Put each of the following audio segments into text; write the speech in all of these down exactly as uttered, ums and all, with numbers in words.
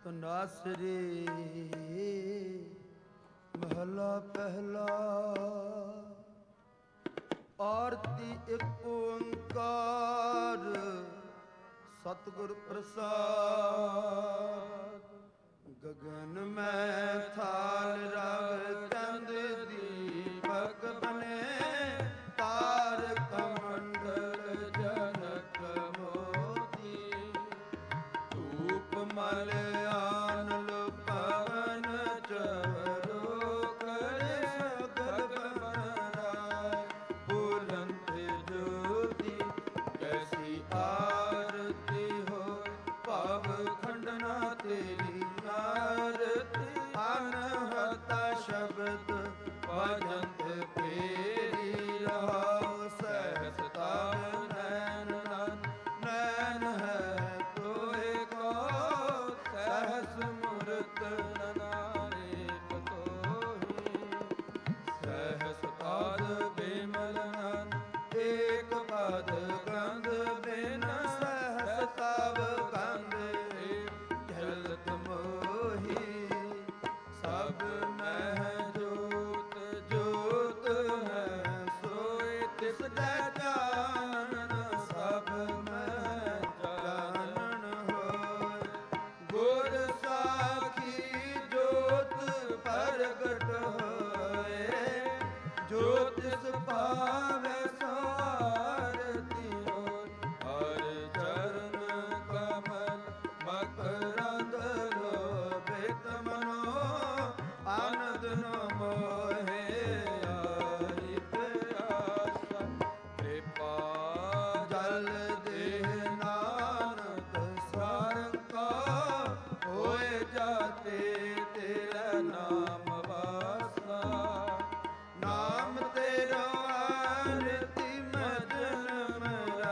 ਤਨਾਸਰੀ ਮਹਲਾ ਪਹਿਲਾ। ਆਰਤੀ ਇੱਕ ਓੰਕਾਰ ਸਤਿਗੁਰ ਪ੍ਰਸਾਦ। ਗਗਨ ਮੈਂ ਥਾਲ ਰਵ ਚੰਦ ਦੀਪਕ ਬਨੇ, ਤਾਰਕ ਮੰਡਲ ਜਨਕ ਮੋਤੀ। ਧੂਪ ਮਲ ਆਨਲ ਪਵਨ ਚਵਰੋ, ਕਰੇ ਸਗਲ ਬਨਰਾਏ ਬੁਲੰਦ ਜੋਤੀ। ਕੈਸੀ ਆਰਤੀ ਹੋ ਭਵ ਖੰਡਨਾ ਤੇਰੀ ਆਰਤੀ। ਅਨਹਤਾ ਸ਼ਬਦ ਭਜੰਤ ਫੇਰੀ ਰਹਾਉ। ਸਹਿਸ ਤਾਪ ਨੈਣ ਨੈਣ ਹੈ ਤੋਏ ਕੋ, ਸਹਿਸ ਮੂਰਤ ਨਾਨਕ ਤੋਹੀ। ਸਹਿਸ ਪਾਦ ਬਿਮਲ ਏਕ ਪਦ ਗੰਧ ਬਿਨ, ਸਹਿਸ ਤਵ ਗੰਧ ਝਲਕ ਮੋਹੀ। ਸਭ ਮਹਿ ਜੋਤ ਜੋਤ ਹੈ ਸੋਇ ਤਿਸ ਕੈ ਜਾਣਨ। ਸਭ ਮਹਿ ਜਾਣਨ ਹੋਇ ਗੁਰ ਸਾਖੀ, ਜੋਤ ਪ੍ਰਗਟ ਹੋਏ। ਜੋ ਤਿਸ ਭਾਵੈ ਸਾਰਤੀ ਹੋਇ, ਹਰ ਚਰਨ ਕਮਲ ਮਕਰੰਦ ਲੋਭਿਤ ਮਨੋ। ਆਨੰਦ ਨ ਮੋਹੇ ਆਈ ਪਿਆਸਾ, ਕਿਰਪਾ ਜਲ ਦੇ ਨਾਨਕ ਸਾਰੰਗਾ। ਹੋਏ ਜਾਤੇ ਤੇਰਾ ਨਾਮ ਵਾਸਾ। ਨਾਮ ਤੇਰਾ ਆਰਤੀ ਮਜਨ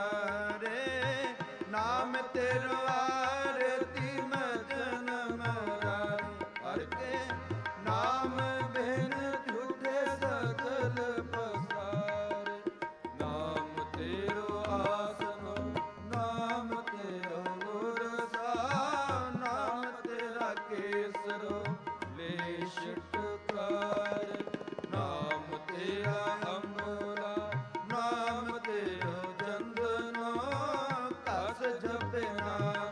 ਮਰਾਰੇ। ਨਾਮ ਤੇਰਾ ਆਰਤੀ ਮਜਨ ਮਰਾਰੇ। ਹਰ ਕੇ ਨਾਮ ਬਿਨ ਝੂਠੇ ਸਗਲ ਪਸਾਰੇ। ਨਾਮ ਤੇਰੋ ਆਸਨੋ, ਨਾਮ ਤੇਰੋ ਗੁਰਸਾ। ਨਾਮ ਤੇਰਾ ਕੇਸਰੋ ਲੈ ਛਟਕਾਰ। ਨਾਮ ਤੇਰਾ ਅੰਮ੍ਰਿਤਾ, ਨਾਮ ਤੇਰੋ ਚੰਦਨੋ। ਕਸ ਜਪੇ ਨਾਮ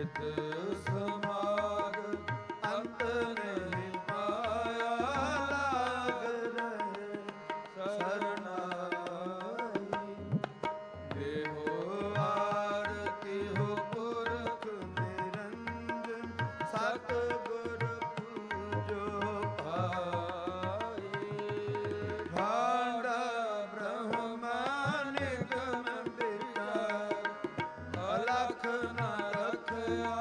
चित समाग अंत नहीं पाया, लाग रहे शरणाई। देहो आरती हो पुरख निरंजन, सतगुर पूजो पाई। भांडा ब्रह्मा निगम विचार, अलख न रखया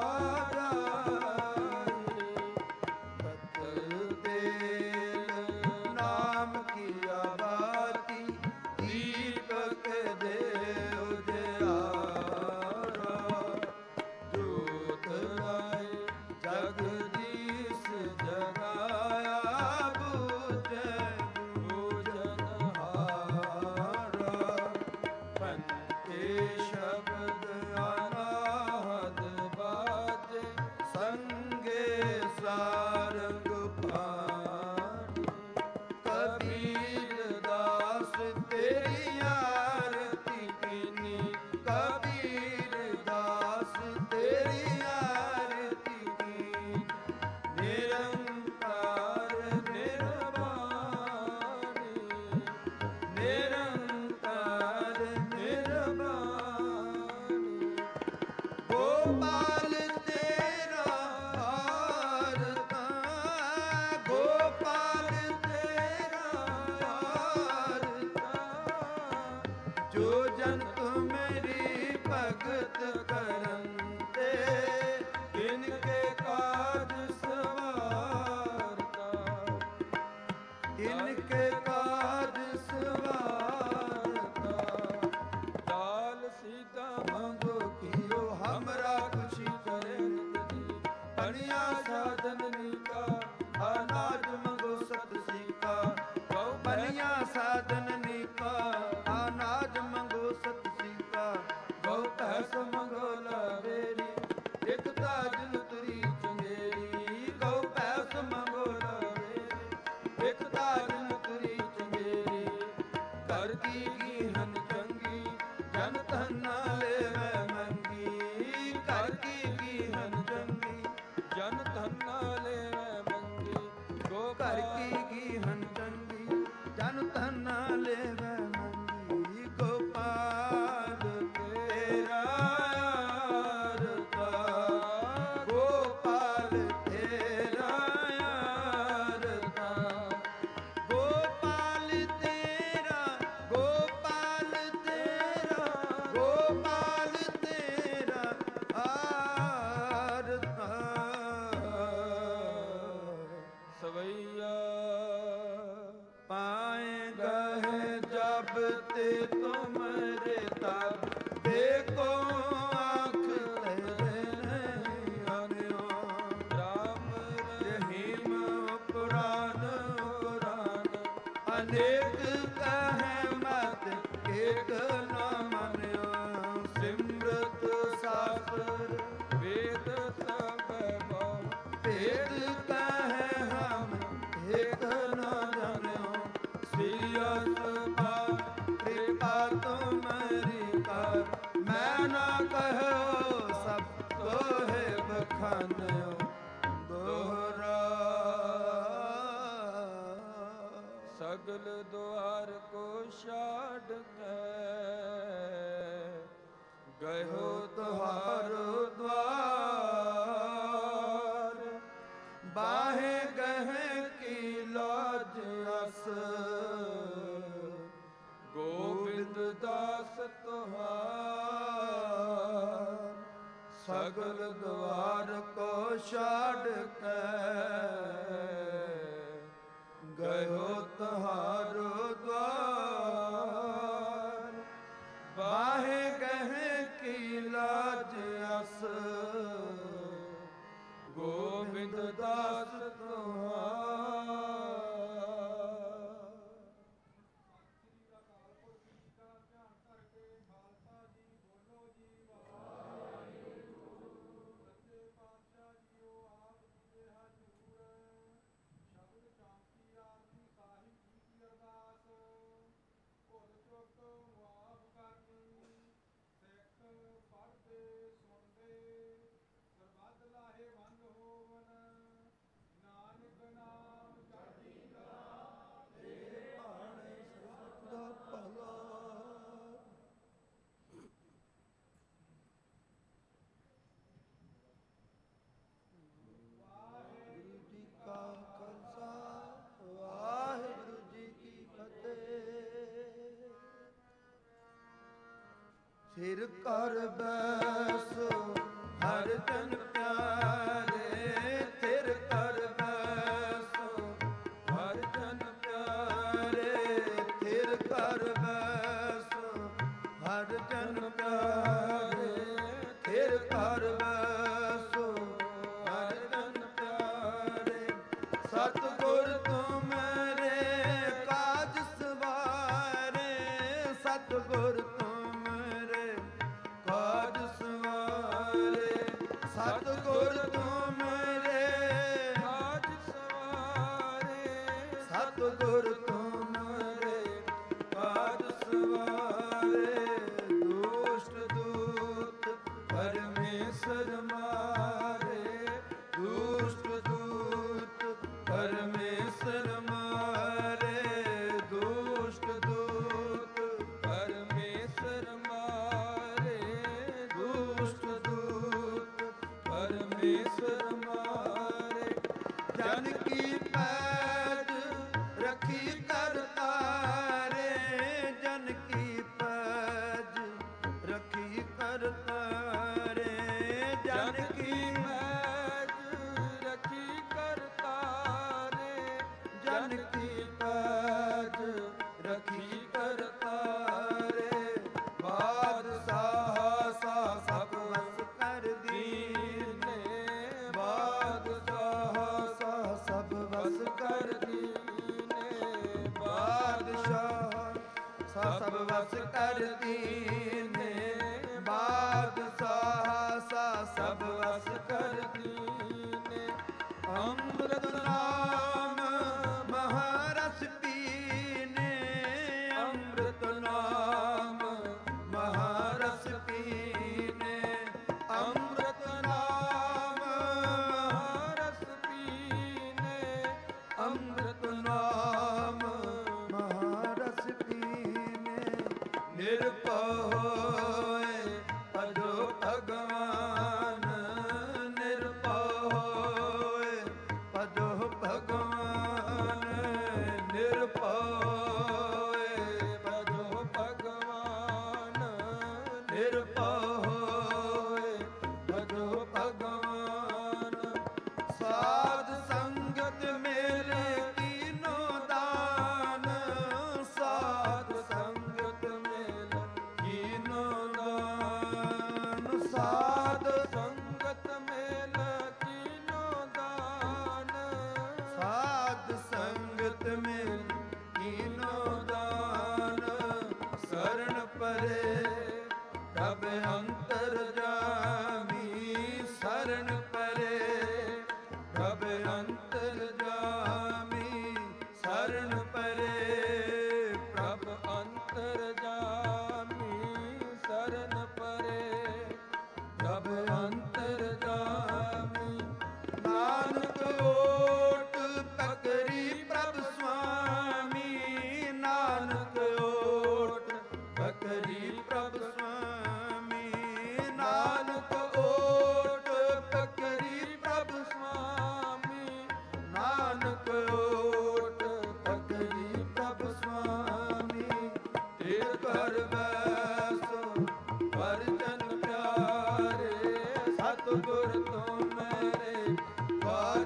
जाई। कतल तेल नाम किया बाती, दीपक दे उजियारा। जोत लाए जगदीश जगाया, बूझे बूझनहारा। पंचे शब्द अनाहत बाजे, संगे सारंग पानी। कबीर दास तेरी आरती कीनी, कबीर दास तेरी आरती कीनी। निरंकार निर्वाणी, निरंकार निर्वाणी। गोपाल तेरा आरता, गोपाल तेरा आरता। जो जन मेरी भगत करंते, इनके काज सवारता, इनके काज सवारता। लाल सीता मंगो कियो, हमरा खुशी करे नित जी। बनिया साधन नीका, अनाज मंगो सत सीका। गौ बनिया साधन नीका, अनाज मंगो सत सीका। गौ भैंस मंगो लावेरी, एक ताजन तुरी चंगेरी। गौ भैंस मंगो लावेरी, एक ताजन तुरी चंगेरी। कर की गीहन चंगी, जन धना लेवै मंगी। कर की गीहन चंगी, जन धना लेवै मंगी। गो घर की गीहन चंगी, जन धना लेवै मंगी। गोपाल तेरा आरता, गोपाल तेरा आरता। गोपाल तेरा, गोपाल तेरा, गोपाल तेरा आरता। सवैया पाए गए जब ते तुमरे तब, देखो आँख तेरे नहीं आन्यो। राम रहीम पुराण पुराण, अनेक कहे मत एक न मान्यो। सिमरत शास्त्र वेद सब बहु, वेद कहे हम एक न जान्यो। सियस पार कृपा तुम्हारी कर, मैं ना कहो सब तोहे बखान्यो। दोहरा सगल द्वार को छाड़ के, गयो तुहारो द्वार। बाहे गहे की लाज अस, गोविंद दास तुहार। सगल द्वार को छाड़ के, गयो तुहारो द्वार। बाहे गहे की लाज अस, गोविंद दास तुहार। ਕਰ ਬੈਸੋ ਹਰ ਜਨ ਪਿਆਰੇ ਥਿਰ ਕਰ ਬੈਸੋ ਹਰ ਜਨ ਪਿਆਰੇ ਥਿਰ ਕਰ ਬੈਸੋ ਹਰ ਜਨ ਪਿਆਰੇ ਥਿਰ ਕਰ ਬੈਸੋ ਹਰ ਜਨ ਪਿਆਰੇ ਸਤਿਗੁਰ ਤੁਮਰੇ ਕਾਜ ਸਵਾਰੇ ਸਤਿਗੁਰ ਤੁਮਰੇ ਕਾਜ ਸਵਾਰੇ ਸਤਿਗੁਰ ਤੁਮਰੇ ਕਾਜ ਸਵਾਰੇ ਸਤਿਗੁਰ ਤੁਮਰੇ ਕਾਜ ਸਵਾਰੇ ਦੁਸ਼ਟ ਦੂਤ ਪਰਮੇਸ਼ਰ ਮਾਰੇ ਦੁਸ਼ਟ ਦੂਤ ਪਰਮੇਸ਼ਰ ਮਾਰੇ ਦੁਸ਼ਟ ਦੂਤ ਪਰਮੇਸ਼ਰ ਮਾਰੇ ਦੁਸ਼ਟ ਦੂਤ ਪਰਮੇਸ਼ਰ ਮਾਰੇ ਜਨ ਕੀ ਪੈਜ ਰੱਖੀ ਕਰਤਾਰੇ ਜਨ ਕੀ ਪੈਜ ਰੱਖੀ ਕਰਤਾਰੇ ਜਨ ਕੀ ਪੈਜ ਰੱਖੀ ਕਰਤਾਰੇ ਜਨ ਕੀ ਪੈਜ ਰੱਖੀ ਕਰਤਾਰੇ ਬਾਦਸ਼ਾਹ ਸਾ ਸਭ ਵਸ ਕਰ ਦੀਨੇ ਬਾਦਸ਼ਾਹ ਸਾ ਸਭ ਵਸ ਕਰ ਦੀਨੇ ਬਾਦਸ਼ਾਹ ਸਾ ਸਭ ਵਸ ਕਰ ਦੀਨੇ ਬਾਦਸ਼ਾਹ ਸਾ ਸਭ ਵਸ ਕਰ ਦੀਨੇ ਅੰਮ੍ਰਿਤ ਨਾਮ ਮਹਾਰਸ ਪੀਨੇ ਅੰਮ੍ਰਿਤ ਨਾਮ ਮਹਾਰਸ ਪੀਨੇ ਅੰਮ੍ਰਿਤ ਨਾਮ ਮਹਾਰਸ ਪੀਨੇ ਅੰਮ੍ਰਿਤ ਨਾਮ ਮਹਾਰਸ ਪੀਨੇ ਨਿਰਭਉ ਹੋਏ ਭਜੋ ਭਗਵਾਨ ਨਿਰਭਉ ਹੋਏ ਭਜੋ ਭਗਵਾਨ ਨਿਰਭਉ ਹੋਏ ਭਜੋ ਭਗਵਾਨ ਨਿਰਭਉ ਹੋਏ ਭਜੋ ਭਗਵਾਨ ਸਾਧ ਸੰਗਤ ਮੇਰੇ ਕੀਨੋ ਦਾਨ ਸਾਧ ਸੰਗਤ ਮੇਰੇ ਕੀਨੋ ਦਾਨ ਸਾਧ ਸੰਗਤ ਮੇਰੇ ਕੀਨੋ ਦਾਨ ਸਾਧ ਸੰਗਤ ਮੇਰੇ ਕੀਨੋ ਦਾਨ ਸਰਣ ਪਰੇ ਪ੍ਰਭ ਅੰਤਰ ਜਾਮੀ ਸਰਣ ਪਰੇ ਪ੍ਰਭ ਅੰਤਰ ਜਾਮੀ ਸਰਣ ਪਰੇ ਪ੍ਰਭ ਅੰਤਰ ਜਾਮੀ ਸਰਣ ਪਰੇ ਪ੍ਰਭ ਅੰਤਰ ਜਾਮੀ ਨਾਨਕ ਓਟ ਪਕਰੀ ਪ੍ਰਭ ਸੁਆਮੀ ਨਾਨਕ ਓਟ ਪਕਰੀ ਪ੍ਰਭ ਸੁਆਮੀ ਨਾਨਕ ਓਟ ਪਕਰੀ ਪ੍ਰਭ ਸੁਆਮੀ ਨਾਨਕ ਓਟ ਪਕਰੀ ਪ੍ਰਭ ਸੁਆਮੀ ਤੇਰ ਕਰ ਬੈਸੋ ਹਰ ਜਨ ਪਿਆਰੇ ਸਤਿਗੁਰ ਤੁਮਰੇ ਕਾਜ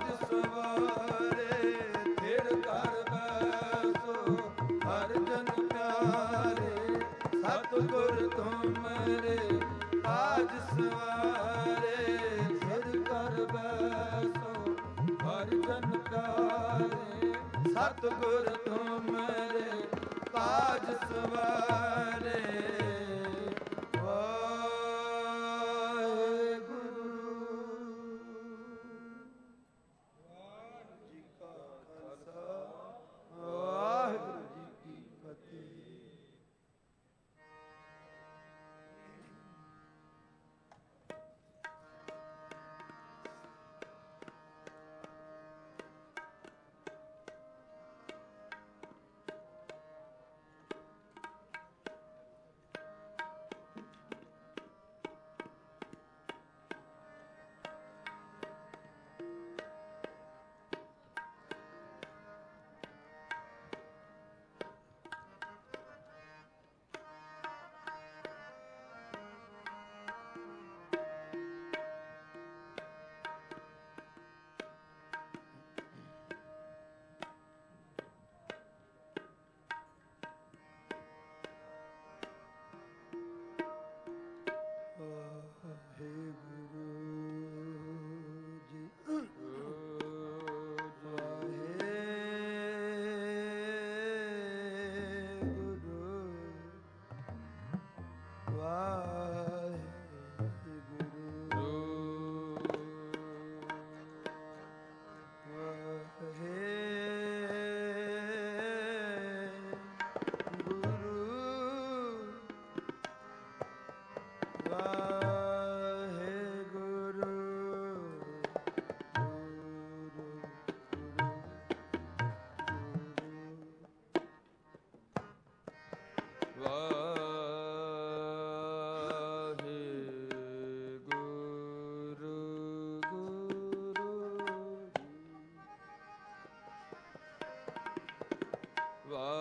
ਸਵਾਰੇ ਤੇਰ ਕਰ ਬੈਸੋ ਹਰ ਜਨ ਪਿਆਰੇ ਸਤਿਗੁਰ ਤੁਮਰੇ ਕਾਜ ਸਵਾਰੇ ਤੇਰ ਕਰ ਬੈਸੋ ਹਰ ਜਨ ਪਿਆਰੇ ਸਤਿਗੁਰ ਤੁਮਰੇ ਕਾਜ ਸਵਾਰੇ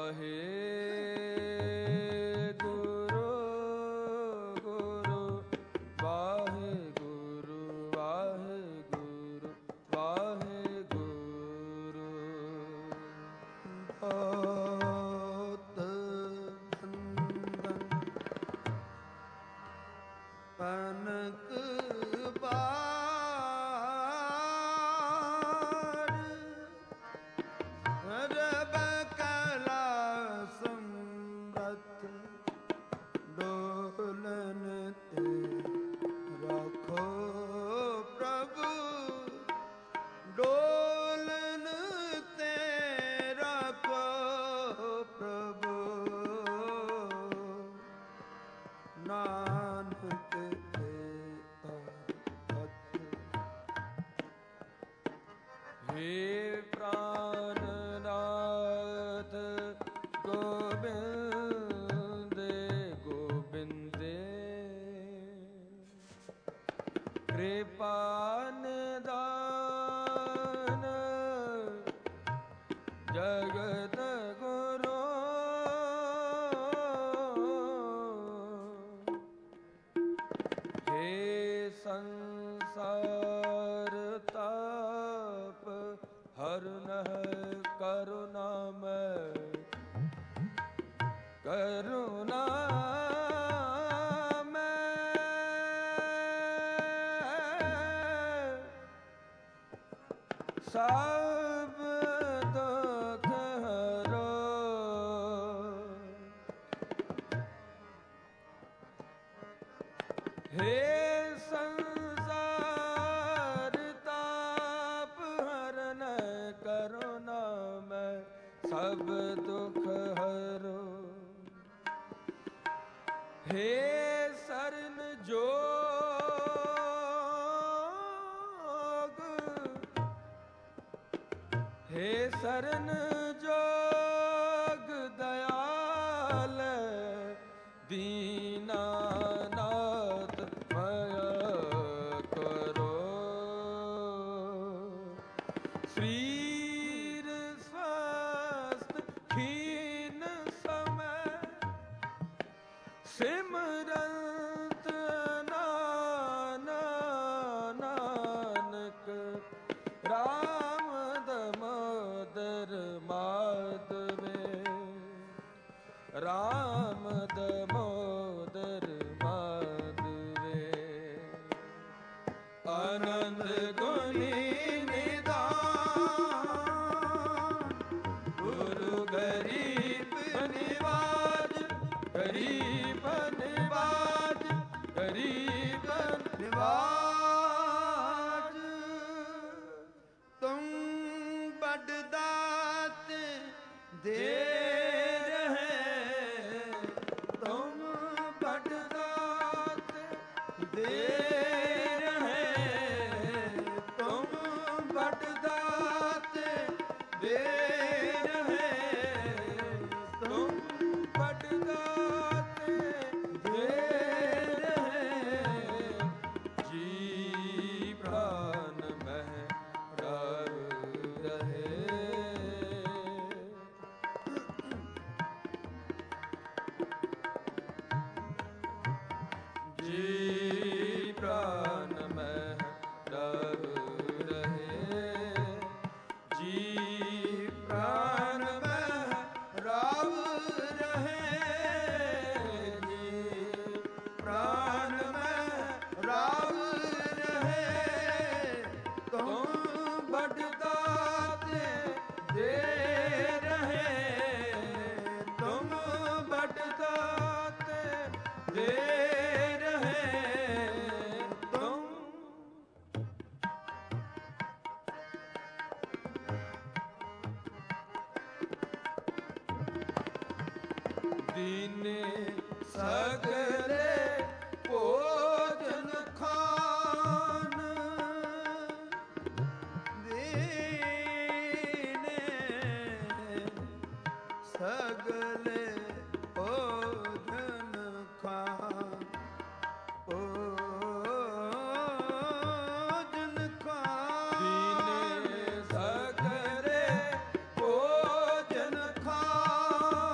ਭੋਜਨ ਖਾ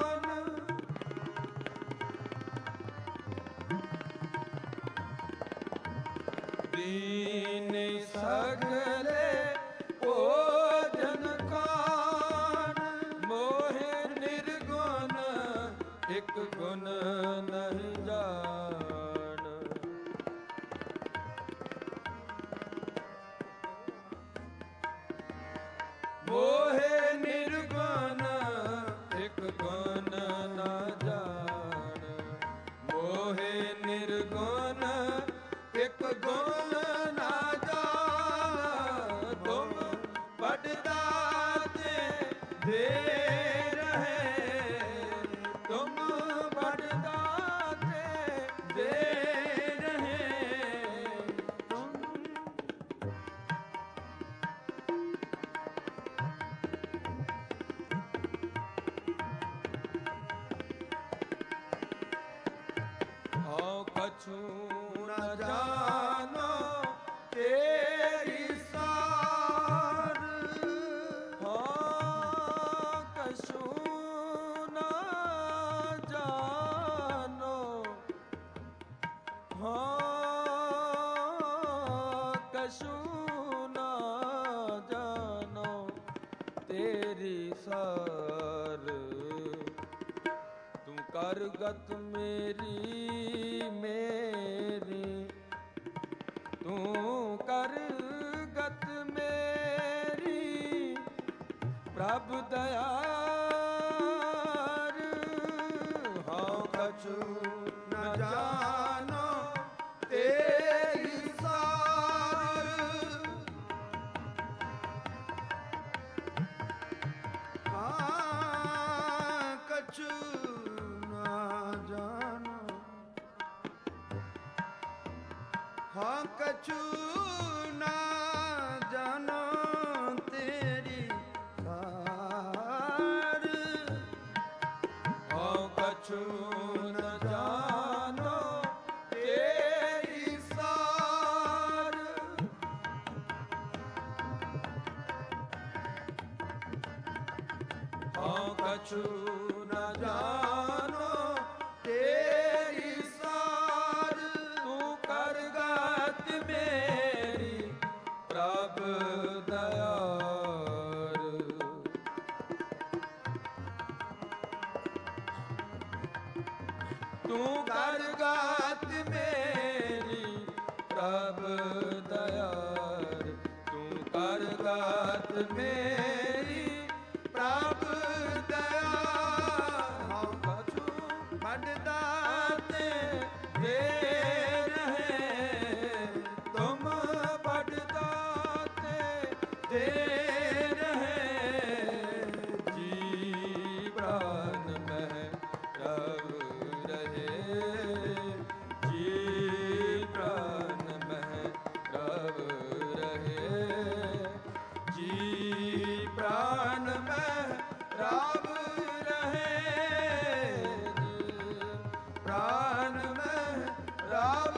ਸਗਲੇ ਭੋਜਨ ਖਾਨ, ਮੋਹਿ ਨਿਰਗੁਣ ਇਕ ਗੁਣ ਨਹੀਂ ਜਾਣ। ਮੋਹਿ ਨਿਰਗੁਣ ਇਕ ਗੁਣ ਨਾ ਜਾਣ, ਮੋਹਿ ਨਿਰਗੁਣ ਇਕ ਗੁਣ ਨਾ ਜਾਣ। ਤੁਮ ਬੜ ਦਾਤੇ ਦੇ ਰਹੇ, ਤੁਮ ਬੜ ਦਾਤੇ ਦੇ ਰਹੇ। ਤੁਮ ਹਉ ਕਛੂ ਨ ਜਾਨੋ ਤੇਰੀ ਸਾਰ, ਹਉ ਕਛੂ ਨ ਜਾਨੋ, ਹਉ ਕਛੂ ਨ ਜਾਨੋ ਤੇਰੀ ਸਾਰ। ਤੂੰ ਕਰ ਗਤ ਮੇਰੀ ਮੇਰੀ, ਤੂੰ ਕਰ ਗਤ ਮੇਰੀ ਪ੍ਰਭ ਦਇਆਰ। ਹਉ ਕਛੂ ਨ ਜਾਨੋ ਤੇਰੀ ਸਾਰ, ਹਾਂ ਕਛੂ ਹਾਂ ਕਛੂ ਨਾ ਜਾਨੋ ਤੇਰੀ ਸਾਰ। ਹਾਂ ਕਛੂ ਨ ਜਾਨੋ ਤੇਰੀ ਸਾਰ। ਹਾਂ ਕਛੂ ਨ ਜਾਨੋ ਤੇਰੀ ਸਾਰ। ਤੂੰ ਕਰ ਗਤ ਮੇਰੀ ਪ੍ਰਭ ਦਇਆਰ। ਤੂੰ ਕਰ ਗਤ ਮੇਰੀ ਪ੍ਰਭ ਦਇਆਰ। ਤੂੰ ਕਰ ਗਤ ਮੇਰੀ ਪ੍ਰਭ ਦਇਆਰ। ਹਉ ਕਛੂ ਬੜ ਦਾਤੇ ਦੇ ਰਹੇ, ਤੁਮ ਬੜ ਦਾਤੇ ਦੇ ਰਹੇ। ਜੀ ਪ੍ਰਾਨ ਮਹਿ ਰਵ ਰਹੇ, ਜੀ ਪ੍ਰਾਨ ਮਹਿ ਰਵ ਰਹੇ। ਜੀ ਪ੍ਰਾਨ ਮਹਿ ਰਵ ਰਹੇ, ਪ੍ਰਾਨ ਮਹਿ ਰਵ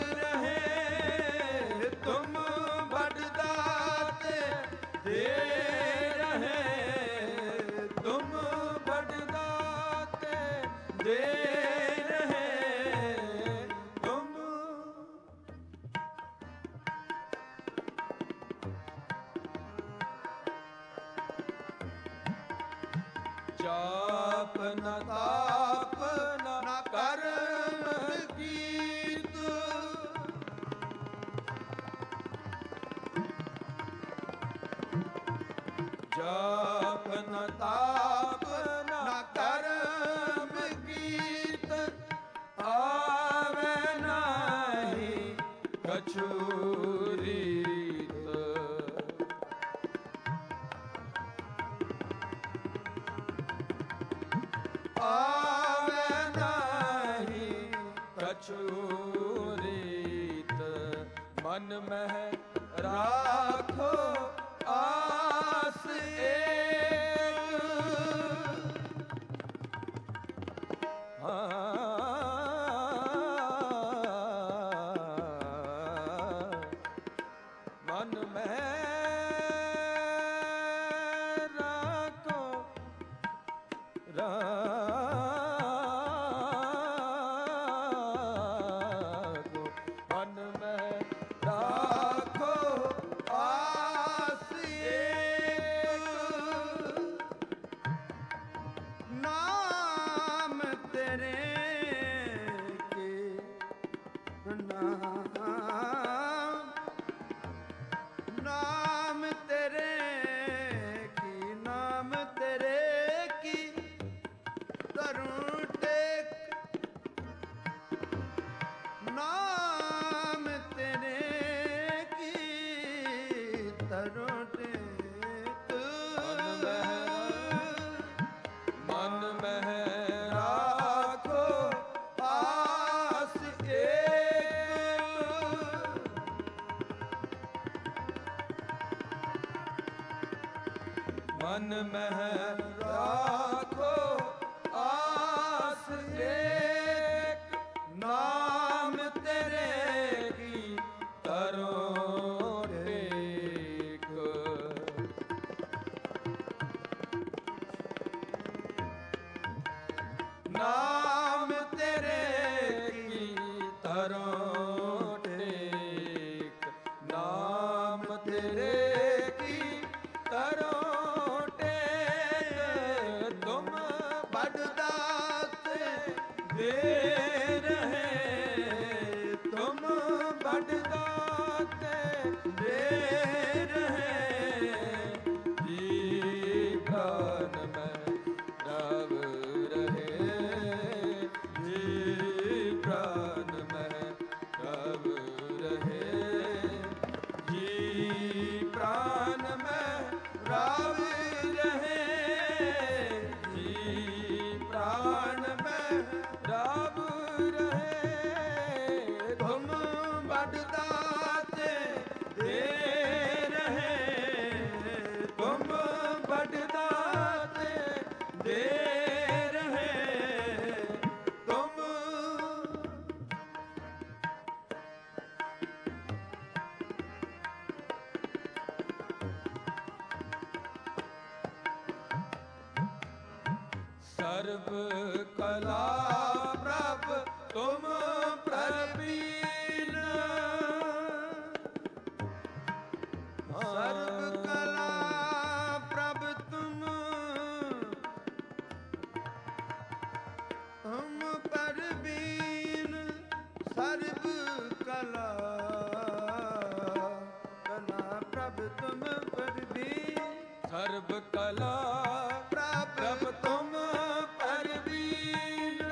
ਰਹੇ। ਤੁਮ ਬੜ ਦਾਤੇ ਦੇ ਰਹੇ, ਤੁਮ ਬੜ ਦਾਤੇ ਦੇ ਰਹੇ। ਤੁਮ ਜਾਪ ਨ ਤਾਪ ਨ ਕਰਮ ਕੀਤ, ਜਾਪ ਨ ਤਾਪ ਨ ਕਰਮ ਕੀਤ। ਆਵੇ ਨਾਹੀ ਕਛੂ ਰੀਤ, ਆਵੇ ਨਾਹੀ ਕਛੂ ਰੀਤ। ਮਨ ਮਹਿ ਰਾਖੋ ਆਸ ਏਕ, ਹਾਂ ਮਨ ਮਹਿ ਰਾਖੋ ਰਾਖੋ ਮਨ ਮਹਿ ਰਾਖੋ ਧਰੋ ਟੇਕ ਮਨ ਮਹਿ ਰਾਖੋ ਆਸ ਏਕ। ਮਨ ਮਹਿ ਰਾਖੋ ਆਸ ਏਕ। ਨਾਮ ਤੇਰੇ ਕੀ ਧਰੋ ਟੇਕ। ਨਾਮ ਤੇਰੇ ਕੀ ਧਰੋ ਟੇਕ। ਨਾਮ ਤੇਰੇ ਕੀ ਧਰੋ ਟੇਕ। ਤੁਮ ਬੜ ਦਾਤ ਦੇ ਰਹੇ। ਤੁਮ ਬੜ ਦਾਤ ਦੇ ਰਹੇ। ਜੀ ਪ੍ਰਾਨ ਮੈਂ ਰਵ ਰਹੇ। ਜੀ ਪ੍ਰਾਨ ਮੈਂ ਰਵ ਰਹੇ। ਜੀ ਪ੍ਰਾਨ ਮੈਂ ਰਵ ਰਹੇ। ਜੀ ਪ੍ਰਾਨ ਮੈਂ ਰਵ ਰਹੇ। ਤੁਮ ਬੜ ਦਾਤ ਦੇ ਰਹੇ। ਤੁਮ ਬੜ ਦਾਤ ਦੇ ਰਹੇ। ਤੁਮ ਸਰਬ ਕਲਾ ਪ੍ਰਭ ਤੁਮ ਪ੍ਰਬੀਨ। ਸਰਬ ਕਲਾ ਪ੍ਰਭ ਤੁਮ ਹਮ ਪਰਬੀਨ। ਸਰਬ ਕਲਾ ਕਲਾ ਪ੍ਰਭ ਤੁਮ ਪਰਬੀਨ। ਸਰਬ ਕਲਾ ਪ੍ਰਭ ਤੁਮ ਪਰਬੀਨ।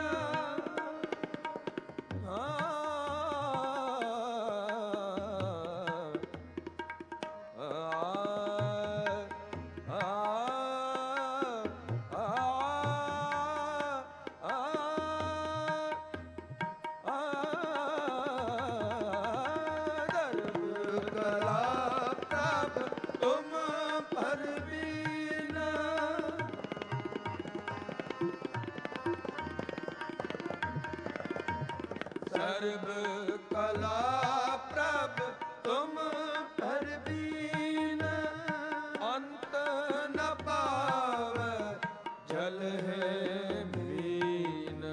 ਸਰਬ ਕਲਾ ਪ੍ਰਭ ਤੁਮ ਪਰਬੀਨ। ਅੰਤ ਨ ਪਾਵੈ ਜਲ ਹੈ ਮੀਨ।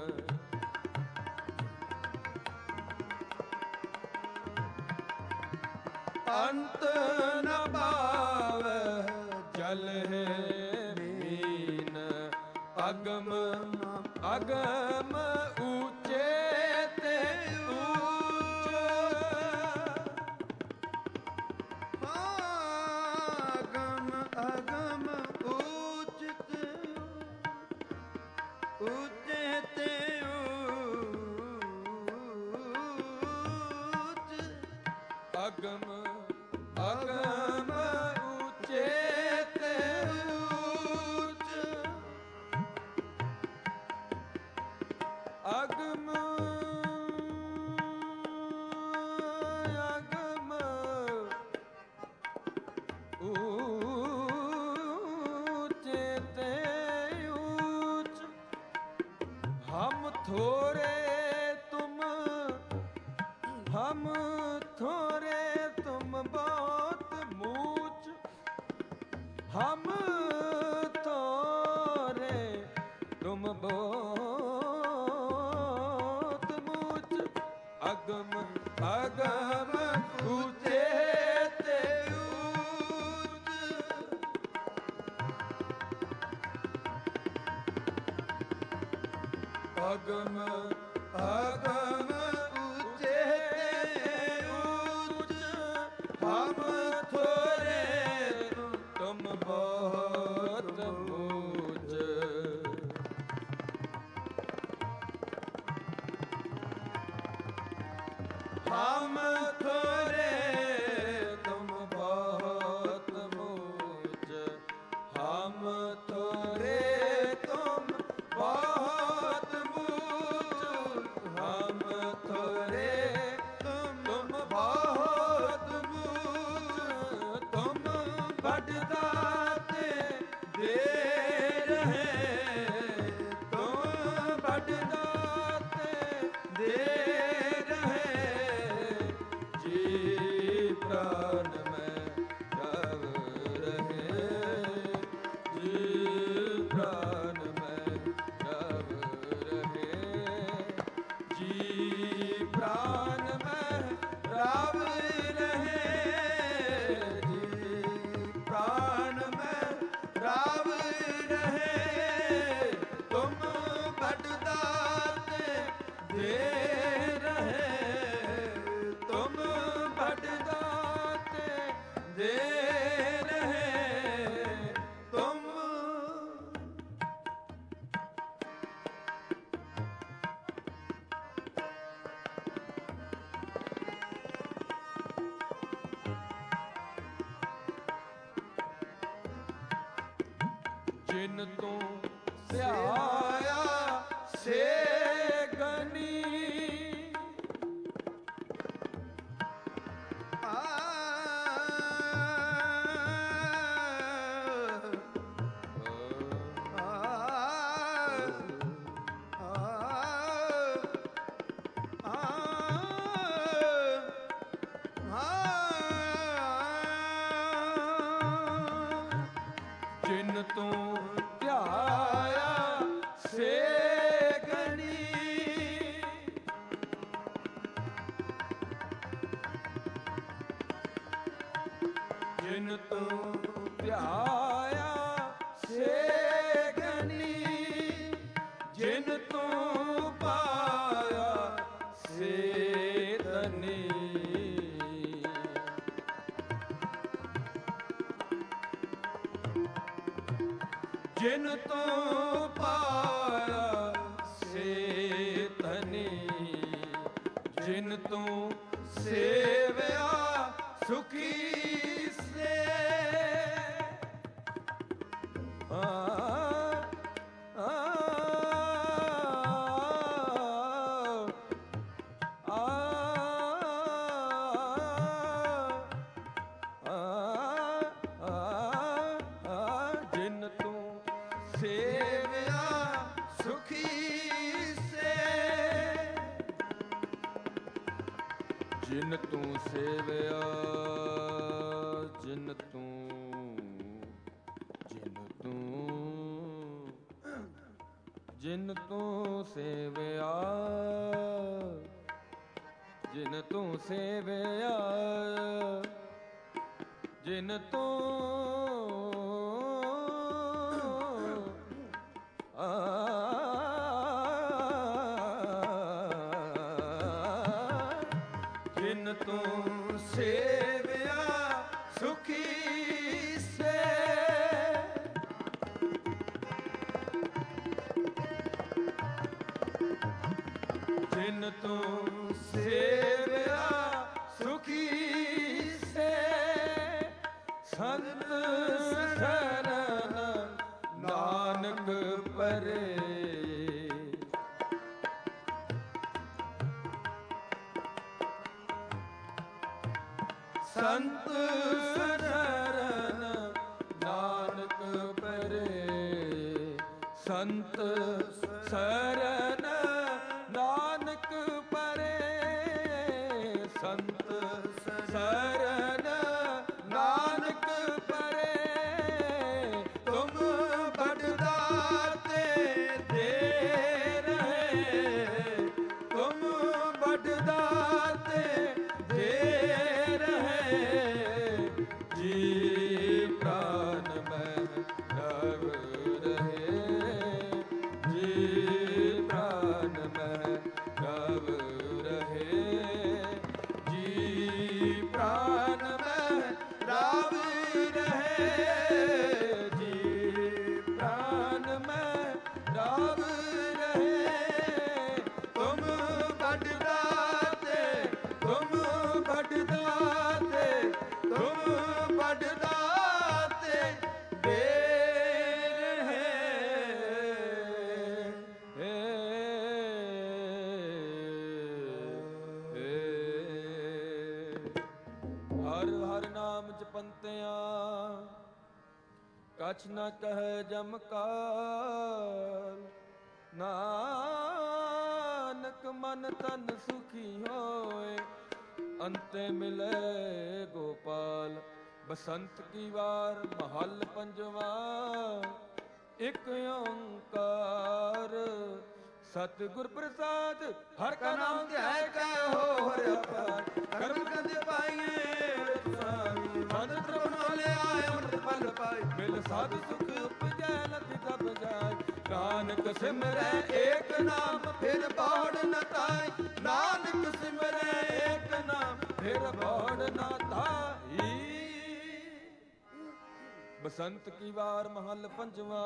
ਅੰਤ ਨ ਪਾਵੈ ਜਲ ਹੈ ਮੀਨ। ਅਗਮ ਅਗਮ ਊਚੇ ਤੇ ਊਚ। ਅਗਮ ਅਗਮ ਊਚਿਤ ਊਚੇ ਤੇ ਊਚ। ਅਗਮ ਅਗਮ ਊਚੇ ਤੇ ਊਚ। ਅਗਮ ਅਗਮ ਊਚੇ ਤੇ ਊਚ। ਹਮ ਥੋਰੇ ਤੁਮ ਹਮ ਥੋਰੇ ਤੁਮ ਬਹੁਤ ਮੂਚ। ਹਮ ਥੋਰੇ ਤੁਮ ਬਹੁਤ ਮੂਚ। ਅਗਮ ਅਗਮ ਊਚੇ ਤੇ ਊਚ। ਅਗਮ ਅਗਮ ਊਚੇ ਤੇ ਊਚ। ਹਮ ਥੋਰੇ ਤੁਮ ਬਹੁਤ ਊਚ। ਹਮ ਥੋਰੇ ਤੁਮ ਬਹੁਤ ਵੱਡਦਾ ਤੇ ਦੇ ਰਹੇ, ਤੁਮ ਵੱਡਦਾ ਤੇ ਦੇ ਰਹੇ, ਜੀ ਪ੍ਰਾਨ ਮੈਂ ਰਵ ਰਹੇ, ਜੀ ਪ੍ਰਾਨ ਮੈਂ ਰਵ ਰਹੇ, ਜੀ ਪ੍ਰਾਨ ਮੈਂ ਰਵ ਰਹੇ, ਜੀ ਪ੍ਰਾਨ ਮੈਂ ਰਵ ਰਹੇ, ਤੁਮ ਵੱਡਦਾ ਤੇ ਦੇ ਰਹੇ, ਤੁਮ ਵੱਡਦਾ ਤੇ ਦੇ ਰਹੇ, ਤੁਮ ਜਿਨ ਤੂੰ ਧਿਆਇਆ ਸੇ ਗਨੀ, ਆ ਜਿਨ ਤੂੰ ਧਿਆਇਆ ਸੇ ਗਨੀ, ਜਿਨ ਤੂੰ ਧਿਆਇਆ ਸੇ ਗਨੀ, ਜਿਨ ਤੂੰ ਪਾਇਆ ਸੇ ਧਨੀ, ਜਿਨ ਤੂੰ ਪਾਇਆ ਸੇ ਧਨੀ, ਜਿਨ ਤੂੰ ਸੇਵਿਆ ਸੁਖੀ ਸੇ, ਆ ਆ ਆ ਆ, ਜਿਨ ਤੂੰ ਸੇਵਿਆ ਸੁਖੀ ਸੇ, ਜਿਨ ਤੂੰ ਸੇਵਿਆ, ਜਿਨ ਤੂੰ, ਜਿਨ ਤੂੰ, ਜਿਨ ਤੂੰ ਸੇਵਿਆ, ਜਿਨ ਤੂੰ ਸੇਵਿਆ, ਜਿਨ ਤੂੰ ਆ ਜਿਨ ਤੂੰ ਸੇਵਿਆ ਸੁਖੀ ਸੇ, ਜਿਨ ਤੂੰ ਸੇਵਿਆ ਸੁਖੀ ਸੇ, ਸੰਤ ਸ਼ਰਨ ਨਾਨਕ ਪਰੇ, ਸੰਤ ਸ਼ਰਨ ਨਾਨਕ ਪਰੇ, ਸੰਤ ਸ਼ਰਨ ਨਾਨਕ ਪਰੇ, ਸੰਤ ਸ਼ਰਨ ਨਾਨਕ ਪਰੇ, ਤੁਮ ਵੱਡਦਾ ਤੇ ਦੇ ਰਹੇ, ਤੁਮ ਵੱਡਦਾ ਤੇ ਦੇ ਰਹੇ, ਜੀ ਪ੍ਰਾਨ ਮੈਂ ਰਵ ਰਹੇ, ਜੀ ਪ੍ਰਾਨ ਮੈਂ ਰਵ ਰਹੇ, ਜੀ ਪ੍ਰਾਨ ਮੈਂ ਰਵ ਰਹੇ, ਜੀ ਪ੍ਰਾਨ ਮੈਂ ਰਵ ਰਹੇ, ਤੁਮ ਵੱਡਦਾ ਤੇ ਤੁਮ ਵੱਡਦਾ ਤੇ ਤੁਮ ਵੱਡਦਾ ਤੇ ਦੇ ਹਰ ਹਰ ਨਾਮ ਜਪੰਤੇ ਕਛ ਨ ਕਹਿ ਜਮ ਕਾਲ। ਨਾਨਕ ਮਨ ਤਨ ਸੁਖੀ ਹੋਏ, ਅੰਤੇ ਮਿਲੇ ਗੋਪਾਲ। ਬਸੰਤ ਕੀ ਵਾਰ ਮਹੱਲ ਪੰਜਵਾ, ਇਕ ਓੰਕਾਰ ਸਤਿਗੁਰ ਪ੍ਰਸਾਦ। ਹਰ ਕਾ ਨਾਮ ਧਿਆਇ ਕੈ ਹੋ ਹਰਿ ਅਪਾਰ। ਕਰਮ ਕੰਦ ਪਾਈਏ ਮਨ ਤ੍ਰਿਪਨ ਲਿਆਇ ਅੰਮ੍ਰਿਤ ਫਲ ਪਾਈ। ਮਿਲ ਸਾਧ ਸੁਖ ਉਪਜੈ ਨਦਿ ਤਪ ਜਾਇ। ਨਾਨਕ ਸਿਮਰੈ ਏਕ ਨਾਮ ਫਿਰ ਬਾੜ ਨ ਤਾਈ। ਨਾਨਕ ਸਿਮਰੈ ਏਕ ਨਾਮ ਫਿਰ ਬਾੜ ਨ ਤਾਈ। ਬਸੰਤ ਕੀ ਵਾਰ ਮਹੱਲ ਪੰਜਵਾ,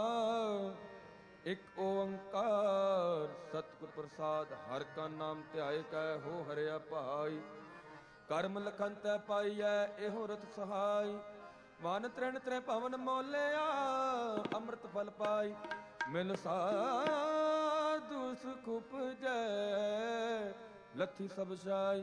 ਇਕ ਓੰਕਾਰ ਸਤਿਗੁਰ ਪ੍ਰਸਾਦ। ਹਰ ਕਾ ਨਾਮ ਧਿਆਏ ਕੈ ਹੋ ਹਰਿਆ ਭਾਈ। ਕਰਮ ਲਖਨ ਤੈ ਪਾਈਐ ਇਹੋ ਰਤ ਸਹਾਈ। ਵਨ ਤ੍ਰਿਣ ਤ੍ਰੈ ਭਵਨ ਮੋਲਿਆ, ਅੰਮ੍ਰਿਤ ਫਲ ਪਾਈ। ਮਿਲ ਸਾਧੂ ਸੁਖ ਉਪਜੈ ਲੱਥੀ ਸਭ ਜਾਈ।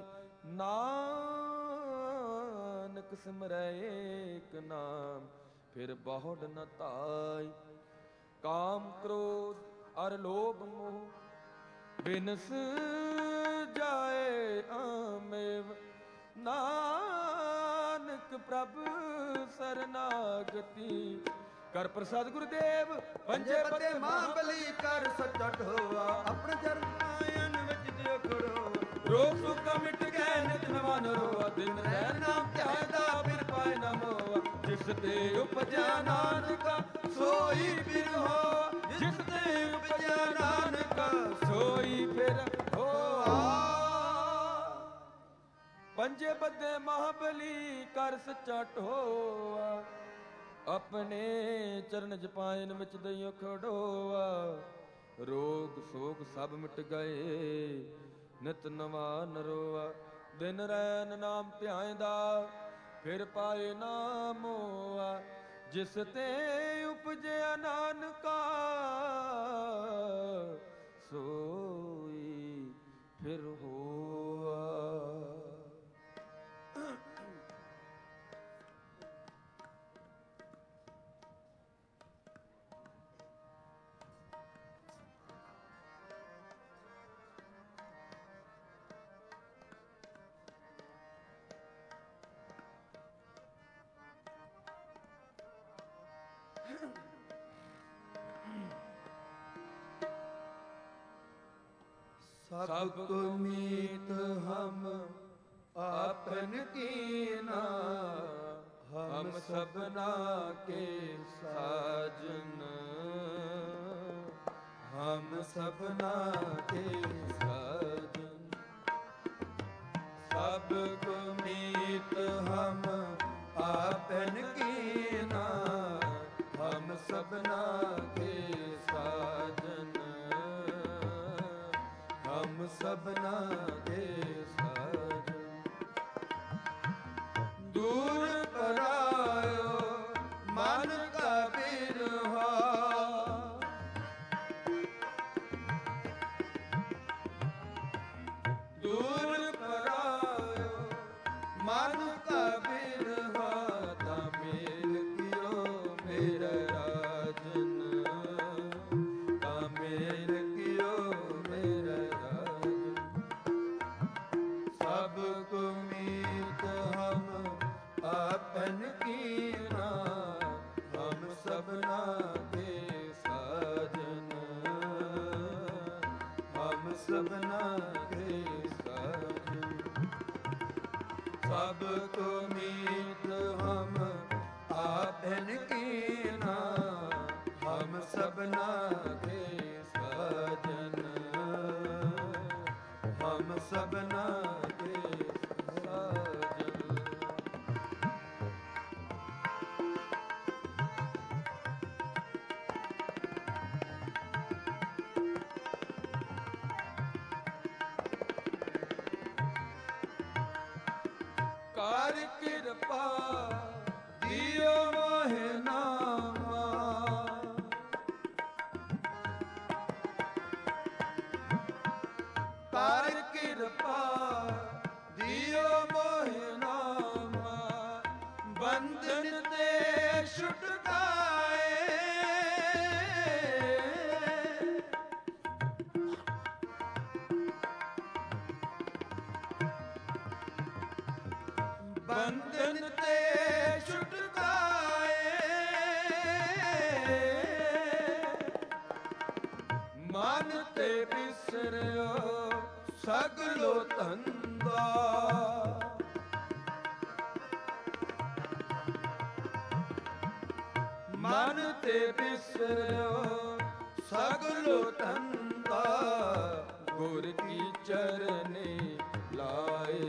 ਨਾਨਕ ਸਿਮਰੈ ਏਕ ਨਾਮ ਫਿਰ ਬਹੁੜ ਨ ਧਾਈ। ਕਾਮ ਕ੍ਰੋਧ ਅਰ ਲੋਭ ਮੋਹ ਬਿਨਸ ਜਾਏ ਆਮੇਵ। ਨਾਨਕ ਪ੍ਰਭ ਸਰਨਾਗਤੀ ਕਰ ਪ੍ਰਸਾਦ ਗੁਰਦੇਵ। ਪੰਜੇ ਪਤੇ ਮਹਾਬਲੀ ਕਰ ਸੱਚਾ ਢੋਆ। ਆਪਣੇ ਚਰਨ ਆਇਨ ਵਿੱਚ ਦਿਓ ਖੜੋ। ਰੋਗ ਸੁਖ ਮਿਟ ਗਏ ਨਿਤ ਨਵਾ ਨਰੋਆ। ਦਿਨ ਰਹਿ ਨਾਮ ਧਿਆਇਦਾ ਫਿਰ ਪਾਏ ਨਾ ਮੋਆ। ਜਿਸ ਤੇ ਉਪਜਿਆ ਨਾਨਕਾ ਸੋਈ ਫਿਰ ਹੋਆ। ਜਿਸ ਤੇ ਉਪਜਿਆ ਨਾਨਕਾ ਸੋਈ ਫਿਰ ਹੋਆ। ਪੰਜੇ ਬੱਦੇ ਮਹਾਬਲੀ ਕਰ ਸੱਚਾ ਢੋਆ। ਆਪਣੇ ਚਰਨ ਜਪਾਇਨ ਵਿੱਚ ਦਈਓ ਖੜੋਆ। ਰੋਗ ਸੋਗ ਸਭ ਮਿਟ ਗਏ ਨਿਤ ਨਵਾ ਨਰੋਆ। ਦਿਨ ਰੈਨ ਨਾਮ ਧਿਆਇਂਦਾ ਫਿਰ ਪਾਏ ਨਾ ਮੋਆ। ਜਿਸ ਤੇ ਉਪਜਿਆ ਨਾਨਕਾ ਸੋਈ ਫਿਰ ਹੋਆ। ਸਭ ਕੋ ਮੀਤ ਹਮ ਆਪਨ ਕੀਨਾ। ਹਮ ਸਭਨਾ ਕੇ ਸਾਜਨ। ਹਮ ਸਭਨਾ ਕੇ ਸਾਜਨ। ਸਭ ਕੋ ਮੀਤ ਹਮ ਆਪਨ ਕੀਨਾ। ਹਮ ਸਭਨਾ ਕੇ ਸਾਜਨ। ਹਮ ਸਭਨਾ ਕੇ ਸਾਜਨ। ਦੂਰ ਕਰਾਇਓ ਮਨ ਕਾ ਬਿਰਹਾ। ਦੂਰ ਕਰਾਇਓ ਮਨ ਕਾ ਬਿਰਹਾ। ਤਾ ਮੇਲ ਕਿਓ ਮੇਰਾ ਰਾਜਨ। ਤਾ ਮੇਲ ਕਿਓ ਮੇਰਾ ਰਾਜਨ। ਸਭ ਕੋ ਮੀਤ ਹਮ ਆਪਨ ਕੀਨਾ। ਹਮ ਸਭਨਾ ਕੇ ਸਾਜਨ। ਹਮ ਸਭਨਾ ਕੇ ਸਾਜਨ। ਸਭ ਕੋ ਮੀਤ ਹਮ ਆਪਨ ਕੀਨਾ। ਹਮ ਸਭਨਾ ਕੇ ਸਾਜਨ। ਹਮ ਸਭਨਾ ਕੇ ਸਾਜਨ। ਕਰ ਕਿਰਪਾ ਦਿਓ ਮੋਹਿ ਨਾਮਾ। ਕਰ ਕਿਰਪਾ ਦਿਓ ਮੋਹਿ ਨਾਮਾ। ਬੰਧਨ ਬੰਧਨ ਤੇ ਛੁਟਕਾਏ, ਬੰਧਨ ਤੇ ਛੁਟਕਾਏ, ਮਨ ਤੇ ਬਿਸਰਿਓ ਸਗਲੋ ਧੰਦਾ, ਮਨ ਤੇ ਬਿਸਰਿਓ ਸਗਲੋ ਧੰਦਾ, ਗੁਰ ਕੀ ਚਰਨੀ ਲਾਏ,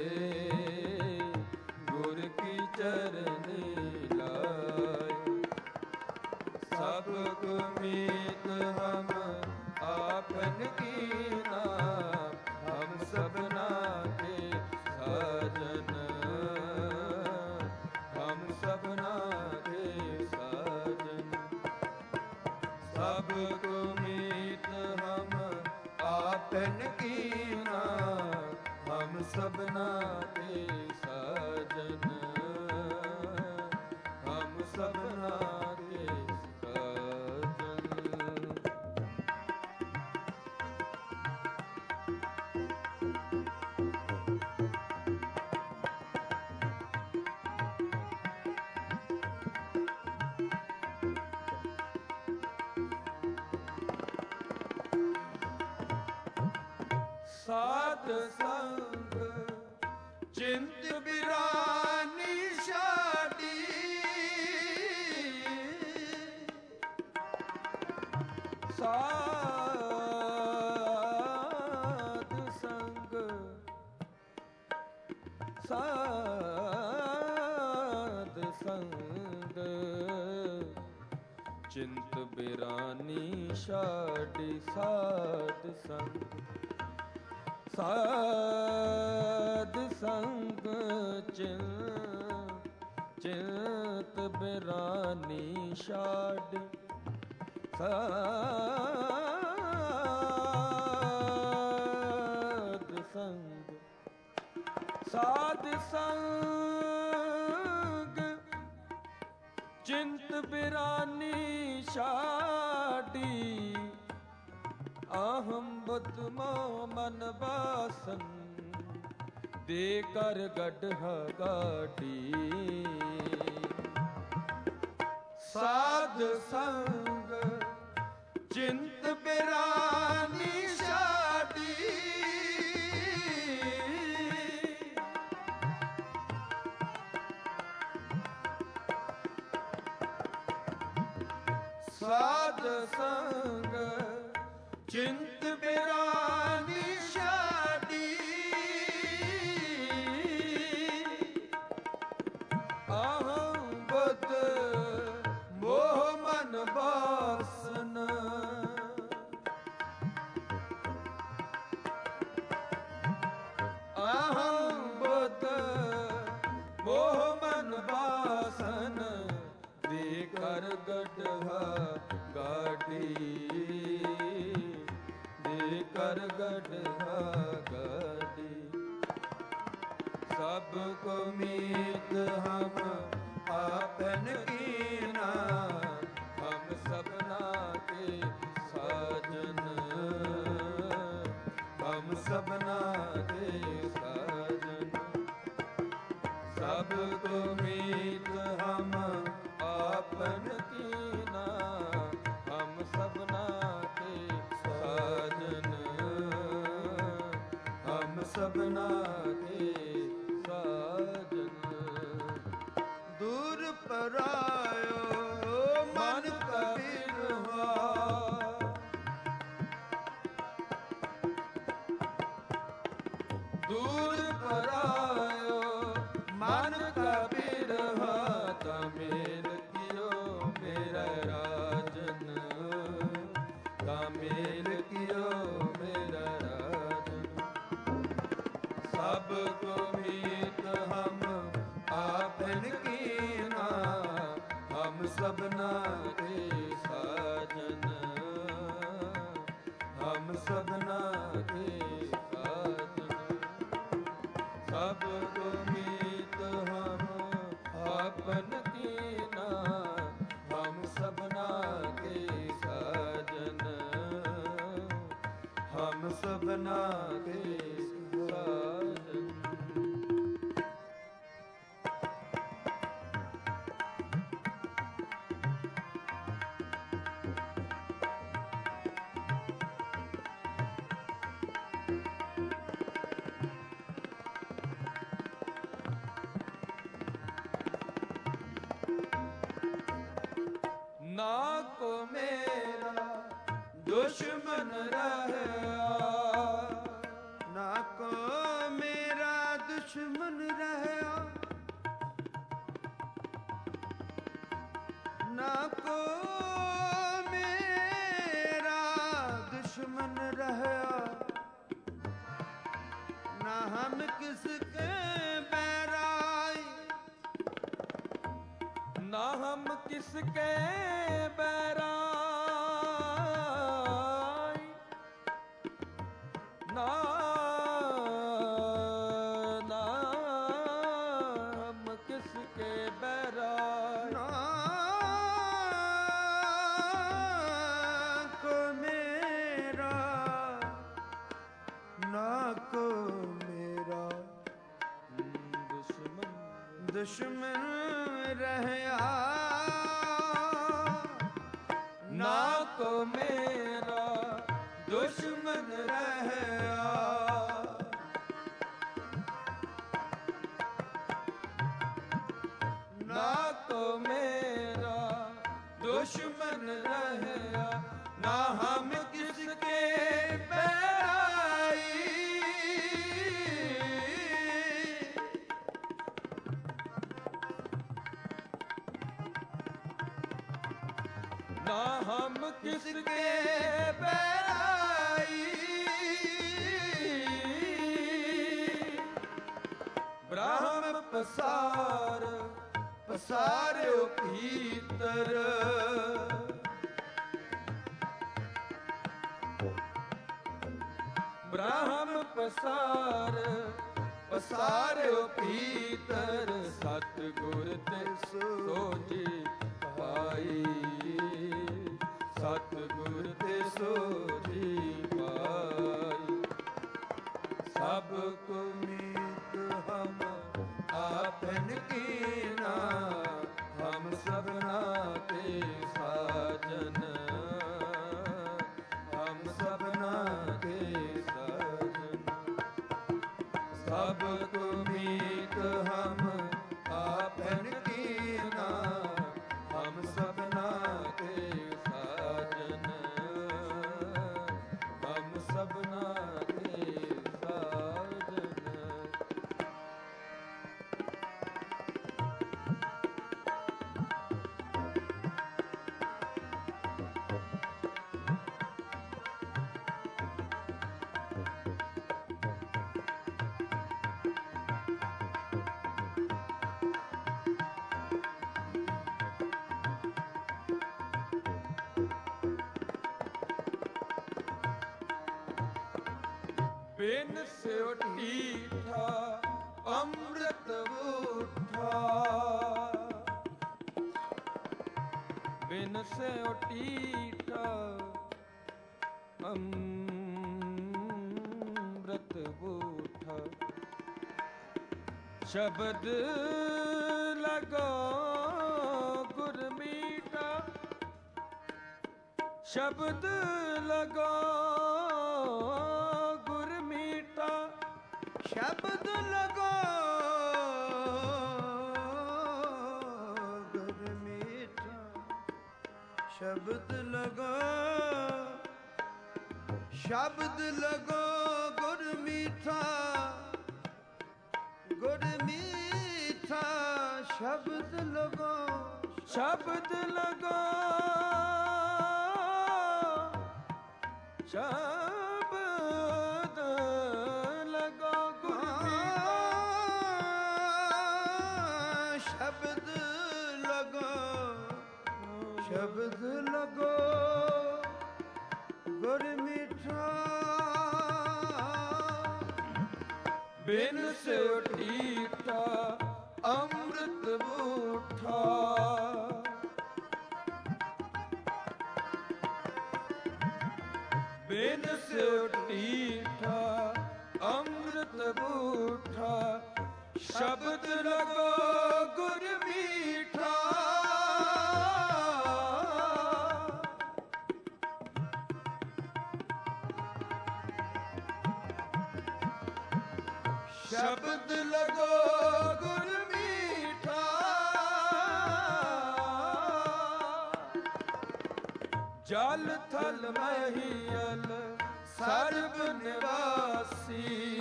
ਗੁਰ ਕੀ ਚਰਨੀ ਲਾਏ। ਸਭ ਕੁਮੀਤ ਹਮ ਆਪਨ ਕੀਨਾ, ਹਮ ਸਭਨਾ ਕੇ ਸਾਜਨ, ਹਮ ਸਭਨਾ ਕੇ ਸਾਜਨ। ਸਭ ਕੁਮੀਤ ਹਮ ਆਪਨ ਕੀਨਾ, ਹਮ ਸਭਨਾ ਕੇ ਸਾਜਨ, ਹਮ ਸਭਨਾ ਕੇ ਸਾਜਨ। ਸਾਧ ਸੰਗ ਚਿੰਤ ਬਿਰਾਨੀ ਛਾਡੀ, ਸਾਧ ਸੰਗ, ਸਾਧ ਸੰਗ ਚਿੰਤ ਬਿਰਾਨੀ ਛਾਡੀ, ਸਾਧ ਸੰਗ, ਸਾਧ ਸੰਗ ਚਿੰਤ, ਚਿੰਤ ਬਿਰਾਨੀ ਛਾਡ, ਸਾਧ ਸੰਗ, ਸਾਧ ਸੰਗ ਚਿੰਤ ਬਿਰਾਨੀ ਛਾਡੀ, ਆਹਮ ਬੁੱਧ ਮੋ ਮਨ ਬਾਸਨ, ਦੇ ਕਰ ਗੜ੍ਹਾ ਗਾਡੀ। ਸਾਧ ਸੰਗ ਚਿੰਤ ਬਿਰਾਨੀ ਛਾਡੀ, ਸਾਧ ਸੰਗ ਚਿੰਤ ਬਿਰਾਨੀ ਛਾਡੀ, ਆਹੰ ਬੁੱਧ ਮੋਹ ਮਨ ਬਾਸਨ, ਆਹੰ ਬੁੱਧ ਮੋਹ ਮਨ ਬਾਸਨ, ਦੇ ਕਰ ਗੜ੍ਹਾ ਗਾਡੀ, ਦੇ ਕਰ ਗੜ੍ਹਾ ਗਾਡੀ। ਸਭ ਕੋ ਮੀਤ ਹਮ ਆਪਨ ਕੀਨਾ, ਹਮ ਸਭਨਾ ਕੇ ਸਾਜਨ, ਹਮ ਸਭਨਾ ਕੇ ਸਾਜਨ। ਸਭ ਕੋ ਮੀਤ ਹਮ ਆਪਨ ਕੀਨਾ, ਹਮ ਸਭਨਾ ਕੇ ਸਾਜਨ, ਹਮ ਸਭਨਾ ਕੇ ਸਾਜਨ। ਦੂਰ ਪਰਾਇਓ ਮਨ ਕਬੀਰਵਾ, ਦੂਰ ਪਰਾਇਓ ਮਨ ਕਬੀਰਵਾ, ਤਾ ਮੇਲ ਕਿਓ ਮੇਰਾ ਰਾਜਨ, ਤਾ ਮੇਲ ਕਿਓ ਮੇਰਾ ਰਾਜਨ। ਸਭ ਕੋ ਮੀਤ ਹਮ ਆਪਨ ਕੀਨਾ, ਹਮ ਸਭਨਾ ਕੇ ਸਾਜਨ, ਹਮ ਸਭਨਾ ਕੇ ਸਾਜਨ। ਸਭ ਕੋ ਮੀਤ ਹਮ ਆਪਨ ਸਭਨਾ ਕੇ ਸਾਜਨ। ਨਾ ਕੋ ਮੇਰਾ ਦੁਸ਼ਮਨ ਰਹਿਆ, ਨਾ ਕੋ ਮੇਰਾ ਦੁਸ਼ਮਨ ਰਹਿਆ, ਨਾ ਕੋ ਮੇਰਾ ਦੁਸ਼ਮਨ ਰਹਿਆ, ਨਾ ਹਮ ਕਿਸਕੇ बैराई, ਨਾ ਹਮ ਕਿਸਕੇ बैराई, ਨਾ ਨਾ ਹਮ ਕਿਸਕੇ बैराई। ना को मेरा, ना को मेरा दुश्मन दुश्मन रहया, ना को मेरा दुश्मन रहया, ना को मेरा दुश्मन रहया, ना हम किसके बैराई। ना हम किसके बैराई, ब्रह्म पसार पसार्यो भीतर, ब्रह्म पसार पसार्यो भीतर, सतगुर ते सोजी पाई, सतगुर ते सोजी पाई। सब को मीत हम आपन कीना, हम सबना के साजन, हम सबना के साजन। सब को मीत हम आपन कीना, हम सबना के साजन, हम सबना के साजन। बिन स्यो टीठा अमृत उठा, बिन स्यो टीठा अमृत उठा। शब्द लगो गुर मीठा, शब्द लगो शब्द लगो गुर मीठा, शब्द लगो, शब्द लगो गुर मीठा, गुर मीठा शब्द लगो, शब्द लगो, शब्द लगो गुर शब्द लगो, शब्द लगो गुर मीठा। बिन से टीठा अमृत बूठा, ਬਿਨ ਸਿਉ ਢੀਠਾ ਅੰਮ੍ਰਿਤ ਬੂਠਾ ਸ਼ਬਦ ਲਗੋ ਗੁਰ ਮੀਠਾ ਸ਼ਬਦ ਲਗੋ ਗੁਰ ਮੀਠਾ ਜਲ ਥਲ ਮਹੀਅਲ ਸਰਬ ਨਿਵਾਸੀ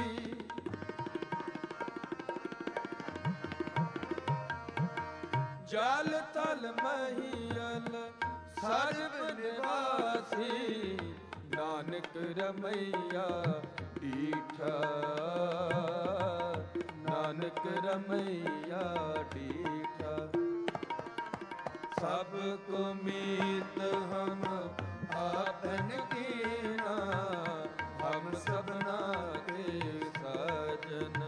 ਜਲ ਥਲ ਮਹੀਅਲ ਸਰਬ ਨਿਵਾਸੀ ਨਾਨਕ ਰਮਈਆ ਢੀਠਾ ਨਾਨਕ ਰਮਈਆ ਢੀਠਾ ਸਭ ਕੋ ਮੀਤ ਹਮ ਆਪਨ ਕੀਨਾ ਹਮ ਸਭਨਾ ਕੇ ਸਾਜਨ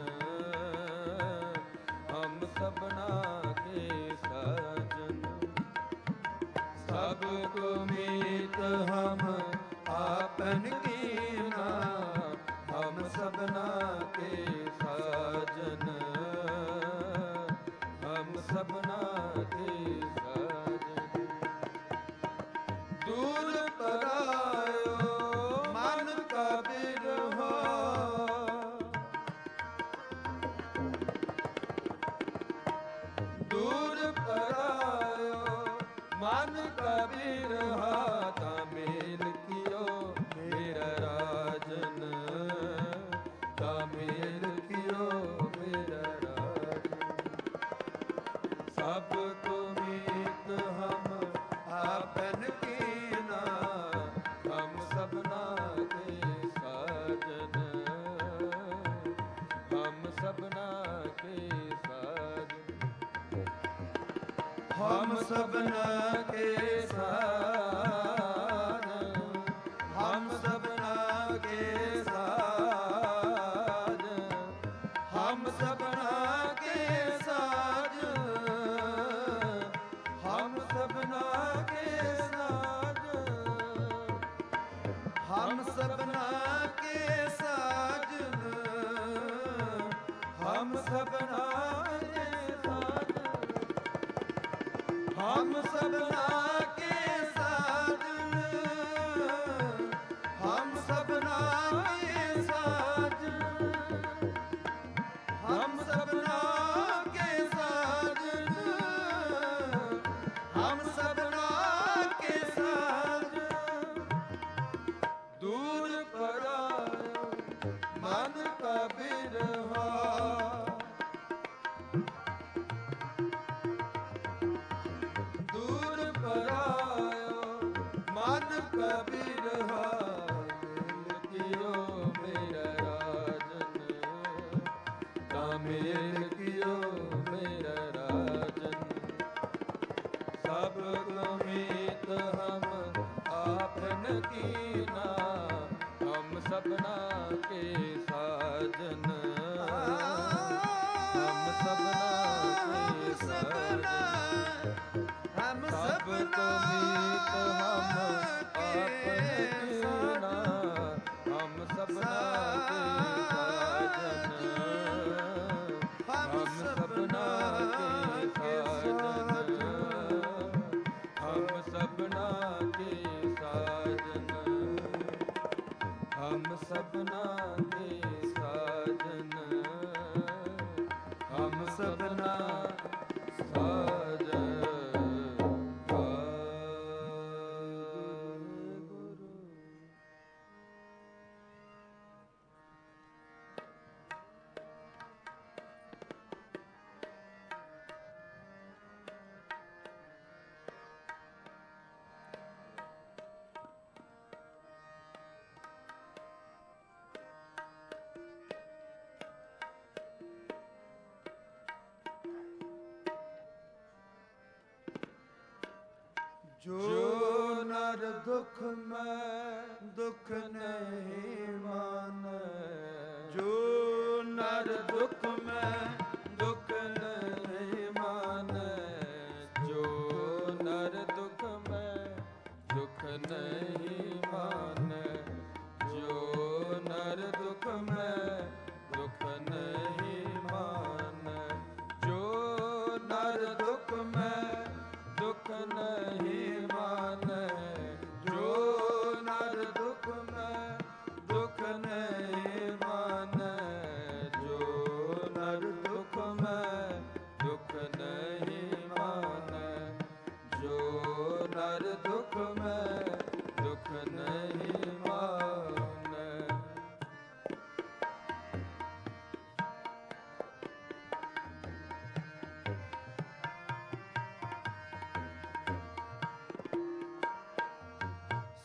ਹਮ ਸਭਨਾ ਕੇ ਸਾਜਨ ਸਭ ਕੋ ਮੀਤ ਹਮ ਆਪਨ ਕੀਨਾ ਹਮ ਸਭਨਾ ਕੇ ਸਾਜਨ ਹਮ ਸਭਨਾ ਕੇ ਸਾਜਨ ਦੂਰ ਪਰਾਇਓ ਮਨ ਕਾ ਬਿਰਹਾ ਦੂਰ ਪਰਾਇਓ ਮਨ ਕਾ ਬਿਰਹਾ ਤਾਂ ਮੇਲ ਕੀਓ ਮੇਰਾ ਰਾਜਨ ਤਾਂ ਮੇਲ ਕੀਓ ਮੇਰਾ ਰਾਜਨ ਸਭ ਕੋ ਮੀਤ ਹਮ ਆਪਨ ਕੀਨਾ ਹਮ ਸਭਨਾ ਕੇ ਸਾਜਨ ਹਮ ਸਭਨਾ ਕੇ ਸਾਜਨ ਹਮ ਸਭਨਾ ਕੇ ਸਾਜਨ ਹਮ ਸਭਨਾ ਕੇ ਸਾਜਨ ਹਮ ਸਭਨਾ ਕੇ ਸਾਜਨ ਹਮ ਸਭਨਾ ਕੇ ਸਾਜਨ ਹਮ ਸਭਨਾ ਕੇ ਸਾਜਨ ਹਮ ਸਭਨਾ ਕੇ ਸਾਜਨ ਹਮ ਸਭਨਾ ਕੇ ਸਾਜਨ ਹਮ ਸਭਨਾ ਕੇ ਸਾਜਨ ਹਮ ਸਭਨਾ ਕੇ ਸਾਜਨ ਹਮ ਸਭਨਾ ਕੇ ਸਾਜਨ ਦੂਰ ਪਰਾਇਓ ਮਨ ਕਾ ਬਿਰਹਾ ਦੂਰ ਪਰਾਇਓ ਮਨ ਕਾ ਬਿਰਹਾ ਮੇਲ ਕੀਓ ਮੇਰਾ ਰਾਜਨ ਤਾਂ ਮੇਲ ਕੀਓ ਮੇਰਾ ਰਾਜਨ ਸਭ ਕਮੀਤ ਹਮ ਆਪਨ ਕੀਨਾ ਹਮ ਸਭਨਾ ਕੇ ਸਾਜਨ ਹਮ ਸਭਨਾ ਕੇ ਸਾਜਨ ਹਮ ਸਭ ਕੋ ਮੀਤ ਹਮ ਆਪਨ ਕੀਨਾ ਹਮ ਸਭਨਾ ਕੇ ਸਾਜਨ ਹਮ ਸਭਨਾ ਕੇ ਸਾਜਨ ਹਮ ਸਭਨਾ ਕੇ ਸਾਜਨ ਹਮ ਸਭਨਾ ਕੇ ਸਾਜਨ ਹਮ ਸਭਨਾ ਸਾਜਨ ਜੋ ਨਰ ਦੁਖ ਮੈਂ ਦੁਖ ਨਹੀਂ ਮਾਨੈ ਜੋ ਨਰ ਦੁਖ ਮੈਂ ਦੁਖ ਨਹੀਂ ਮਾਨੈ ਜੋ ਨਰ ਦੁਖ ਮੈਂ ਦੁਖ ਨਹੀਂ ਮਾਨੈ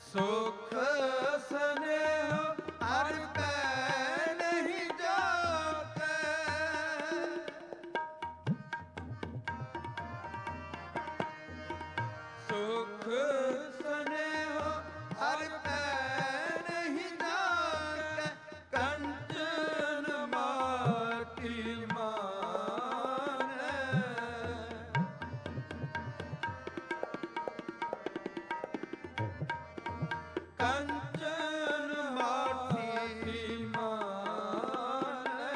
ਸੁਖ ਸਨੇਹ ਹਰ ਕੈ ਨਹੀਂ ਜਾਕੈ। ਸੁਖ ਸਨੇਹ ਹਰ ਕੈ ਨਹੀਂ ਜਾਕੈ। ਕੰਚਨ ਮਾਟੀ ਮਾਨੈ। ਕੰਚਨ ਮਾਟੀ ਮਾਨੈ।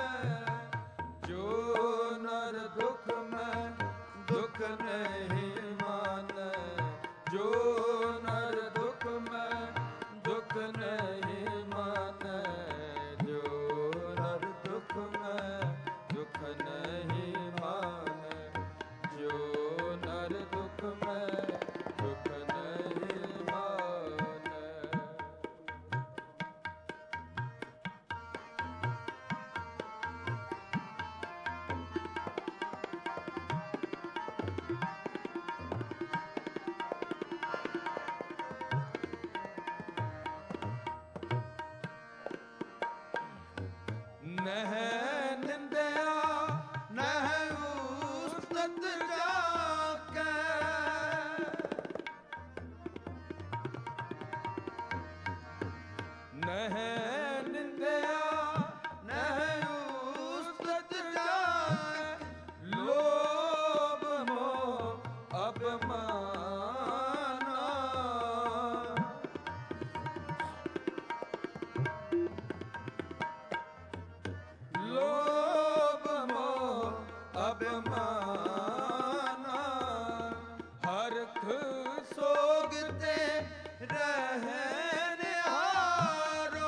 ਜੋ ਨਰ ਦੁਖ ਮੈਂ ਦੁਖ ਨਹੀਂ ਮਾਨੈ। ਜੋ ਨਰ ਦੁਖ ਮੈਂ ਦੁਖ ਨਹੀਂ ਮਾਨੈ। ਜੋ ਨਰ ਦੁਖ ਮੈਂ ਦੁਖ ਨਹੀਂ ਮਾਨੈ। ਜੋ ਨਰ ਦੁਖ ਮੈਂ ਦੁਖ ਨਹੀਂ ਮਾਨੈ। ਨਹਿ ਨਿੰਦਿਆ ਨਹਿ ਉਸਤਤ ਜਾਕੈ। ਨਹਿ ਨਿੰਦਿਆ ਨਹਿ ਉਸਤਤ ਜਾਕੈ। ਲੋਭ ਮੋਹ ਅਪਮਾਨਾ। ਲੋਭ ਮੋਹ ਅਪਮਾਨਾ। ਹਰਖ ਸੋਗ ਤੇ ਰਹਿ ਨਿਹਾਰੋ।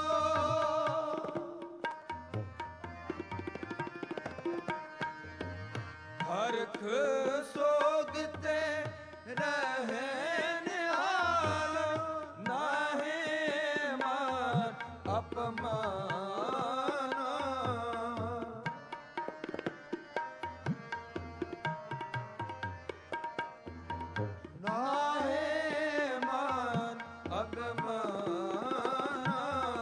ਹਰਖ ਸੋਗ ਤੇ ਰਹਿ ਨਿਹਾਰੋ। ਨਾਹੀ ਮਾਨ ਅਪਮਾਨਾ। ਨਾਹੀ ਮਾਨ ਅਪਮਾਨਾ।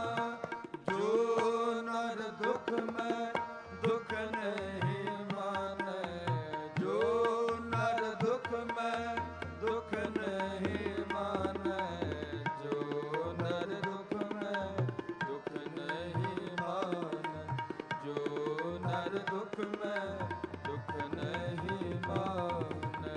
ਜੋ ਨਰ ਦੁਖ ਮੈਂ ਦੁਖ ਨਹੀਂ ਮਾਨੈ। ਜੋ ਨਰ ਦੁਖ ਮੈਂ ਦੁਖ ਨਹੀਂ ਮਾਨੈ। ਜੋ ਨਰ ਦੁਖ ਮੈਂ ਦੁਖ ਨਹੀਂ ਮਾਨੈ। ਜੋ ਨਰ ਦੁਖ ਮੈਂ ਦੁਖ ਨਹੀਂ ਮਾਨੈ।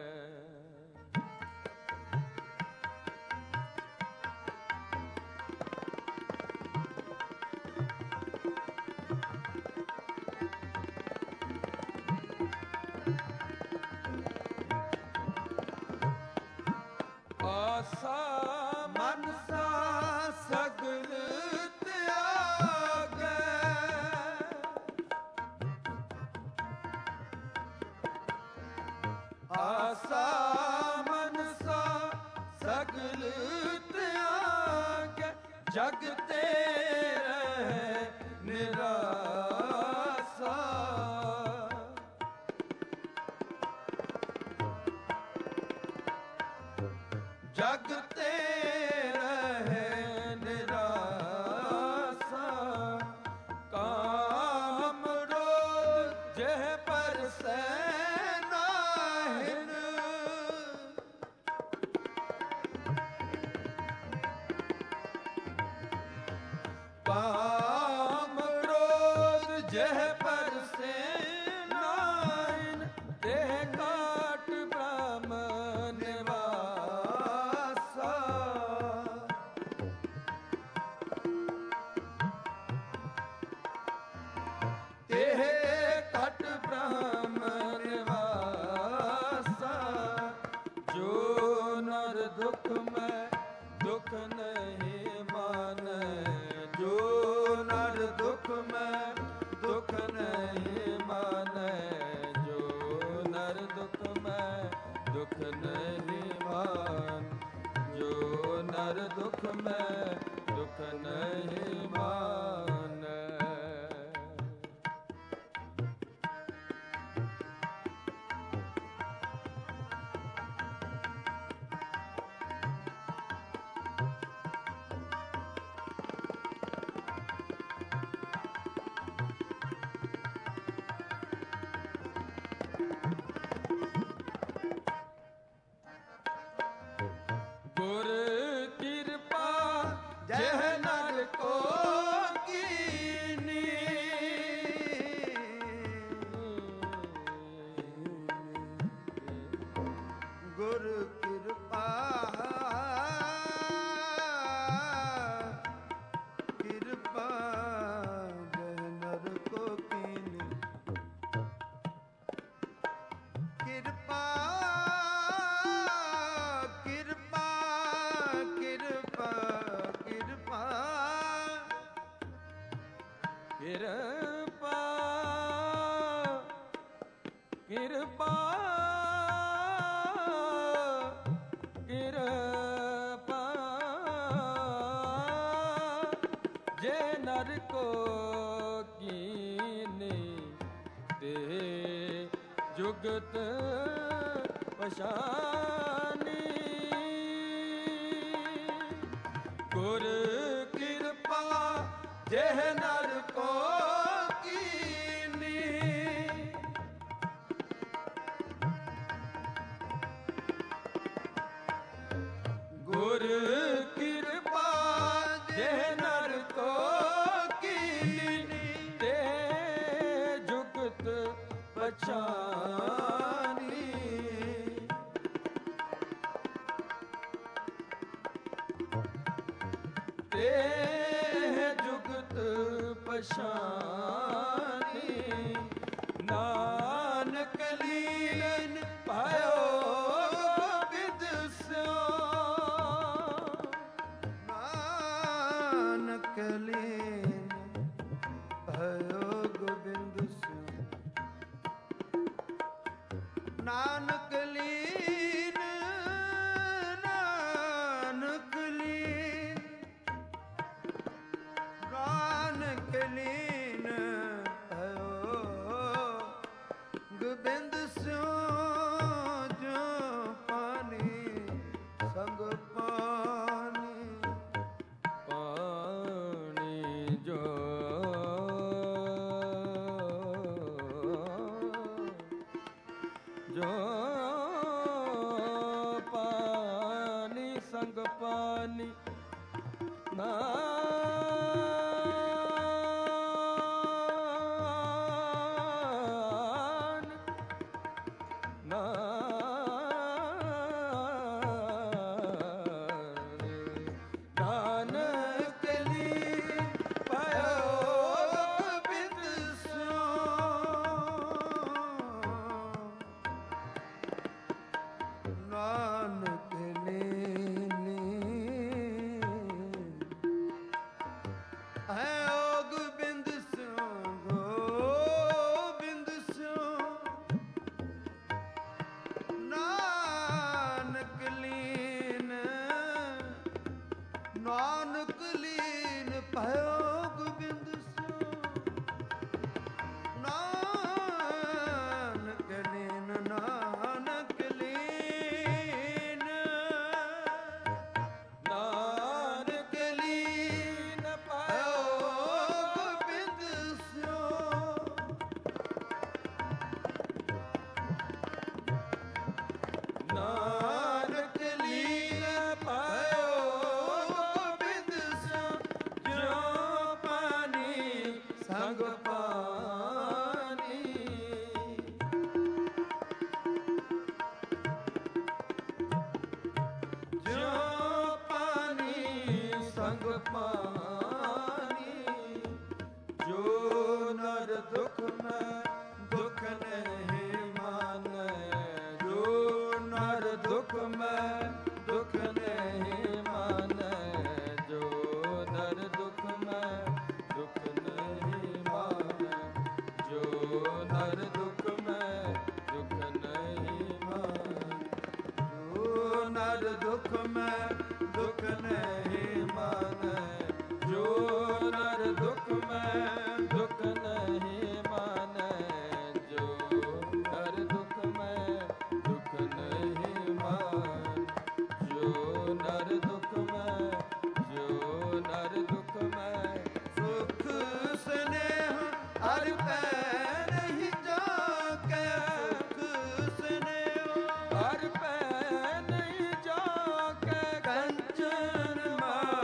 ਆਸਾ ਮਨਸਾ ਸਗਲ ਤਿਆਗੈ। ਆਸਾ ਮਨਸਾ ਸਗਲ ਤਿਆਗੈ। ਜਗ ਤੇ ਰਹਿ ਨਿਰਾਸਾ। ਜਗ ਤੇ ਰਹਿ ਨਿਰਾਸਾ। ਕਾਮ ਕ੍ਰੋਧ ਜਹ ਪਰਸੈ ਨਾਹਿਨ। ਕਾਮ ਕ੍ਰੋਧ ਜਹ ਪਰਸੈ ਨਾਹਿਨ। ਤੇ ਕਾਟ ਬ੍ਰਹਮ ਨਿਵਾਸਾ। ਤੇਹ ਕਟ ਬ੍ਰਹਮ ਨਿਵਾਸਾ। ਜੋ ਨਰ ਦੁਖ ਮੈਂ ਦੁਖ ਨਹੀਂ ਮਾਨੈ। ਜੋ ਨਰ ਦੁਖ ਮੈਂ ਦੁਖ ਨਹੀਂ ਮਾਨੈ। ਜੋ ਨਰ ਦੁਖ ਮੈਂ ਦੁਖ ਨਹੀਂ ਮਾਨ। ਜੋ ਨਰ ਦੁਖ ਮੈਂ ਦੁਖ ਨਹੀਂ ਮਾਨੈ। ਗੁਰ ਕਿਰਪਾ ਕਿਰਪਾ ਜਹ ਨਰ ਕੋ ਕੀਨੀ ਕਿਰਪਾ ਕਿਰਪਾ ਕਿਰਪਾ ਕਿਰਪਾ ਕਿਰਪਾ ਕਿਰਪਾ ਕਿਰਪਾ ਜੇ ਨਰ ਕੋ ਕੀਨੇ ਤੇ ਜੁਗਤ ਪਛਾਨੀ ਗੁਰ ਕਿਰਪਾ ਜਹ ਨਰ ਕੋ ਕੀਨੀ ਗੁਰ ਕਿਰਪਾ ਜਹ ਨਰ ਕੋ ਕੀਨੀ ਤੇ ਜੁਗਤ ਪਛਾਨੀ ਤੇ ਜੁਗਤ ਪਛਾਨੀ ਨਾਨਕ ਲੀਨ ਭਇਓ ਗੋਬਿੰਦ ਸਿਉ ਨਾਨਕ ਲੀਨ ਭਇਓ ਗੋਬਿੰਦ ਸਿਉ ਨਾਨਕ ਲੀਨ ਨਾਨਕ ਲੀਨ ਨਾਨਕ ਲੀਨ ਭਇਓ ਗੋਬਿੰਦ ਸਿਉ ਜੋ ਪਾਣੀ ਸੰਗ ਪਾਣੀ ਪਾਣੀ ਜੋ ਜੋ ਪਾਣੀ ਸੰਗ ਪਾਣੀ ਨਾਨ ਨਾਨਕ ਲੀਨ ਭਇਓ ਗੋਬਿੰਦ ਸਿਉ ਨਾਨਕ ਲੀਨੀ ਹੈ ਓ ਗੋਬਿੰਦ ਸਿਉ ਗੋਬਿੰਦ ਸਿਉ ਨਾਨਕ ਲੀਨ ਨਾਨਕ ਲੀਨ ਭਇਓ ਗੋਬਿੰਦ ਸਿਉ ਨਾਨਕ ਲੀਨ ਨਾਨਕ ਲੀਨ ਨਾਨਕ ਲੀਨ ਭਇਓ ਗੋਬਿੰਦ ਸਿਉ ਨਾਨਕ ਲੀਨ ਭਇਓ ਗੋਬਿੰਦ ਸਿਉ ਜੋ ਪਾਣੀ ਸੰਗ ਪਾਣੀ ਜੋ ਪਾਣੀ ਸੰਗ ਪਾਣੀ ਜੋ ਨਰ ਦੁਖ ਮੈਂ ਦੁਖ ਨਹੀਂ ਮਾਨੈ ਜੋ ਨਰ ਦੁਖ ਮੈਂ ਦੁਖ ਨਹੀਂ ਮਾਨੈ ਜੋ ਨਰ ਦੁਖ ਮੈਂ ਦੁਖ ਨਹੀਂ ਮਾਨੈ ਜੋ ਨਰ ਦੁਖ ਮੈਂ ਦੁਖ ਨਹੀਂ ਮਾਨੈ ਜੋ ਨਰ ਦੁਖ ਮੈਂ ਦੁਖ ਨਹੀਂ ਮਾਨੈ ਜੋ ਨਰ ਦੁਖ ਮੈਂ ਦੁਖ ਨਹੀਂ ਮਾਨੈ ਜੋ ਨਰ ਦੁਖ ਮੈਂ ਦੁਖ ਨਹੀਂ ਮਾਨੈ ਜੋ ਨਰ ਦੁਖ ਮੈਂ ਜੋ ਨਰ ਦੁਖ ਮੈਂ ਸੁਖ ਸਨੇਹ ਹਰ ਪੈ ਨਹੀਂ ਜਾਕੇ ਸੁਖ ਸਨੇਹ ਹਰ ਪੈ ਨਹੀਂ ਜਾ ਕੇ ਕੰਚਨ ਮਾਰ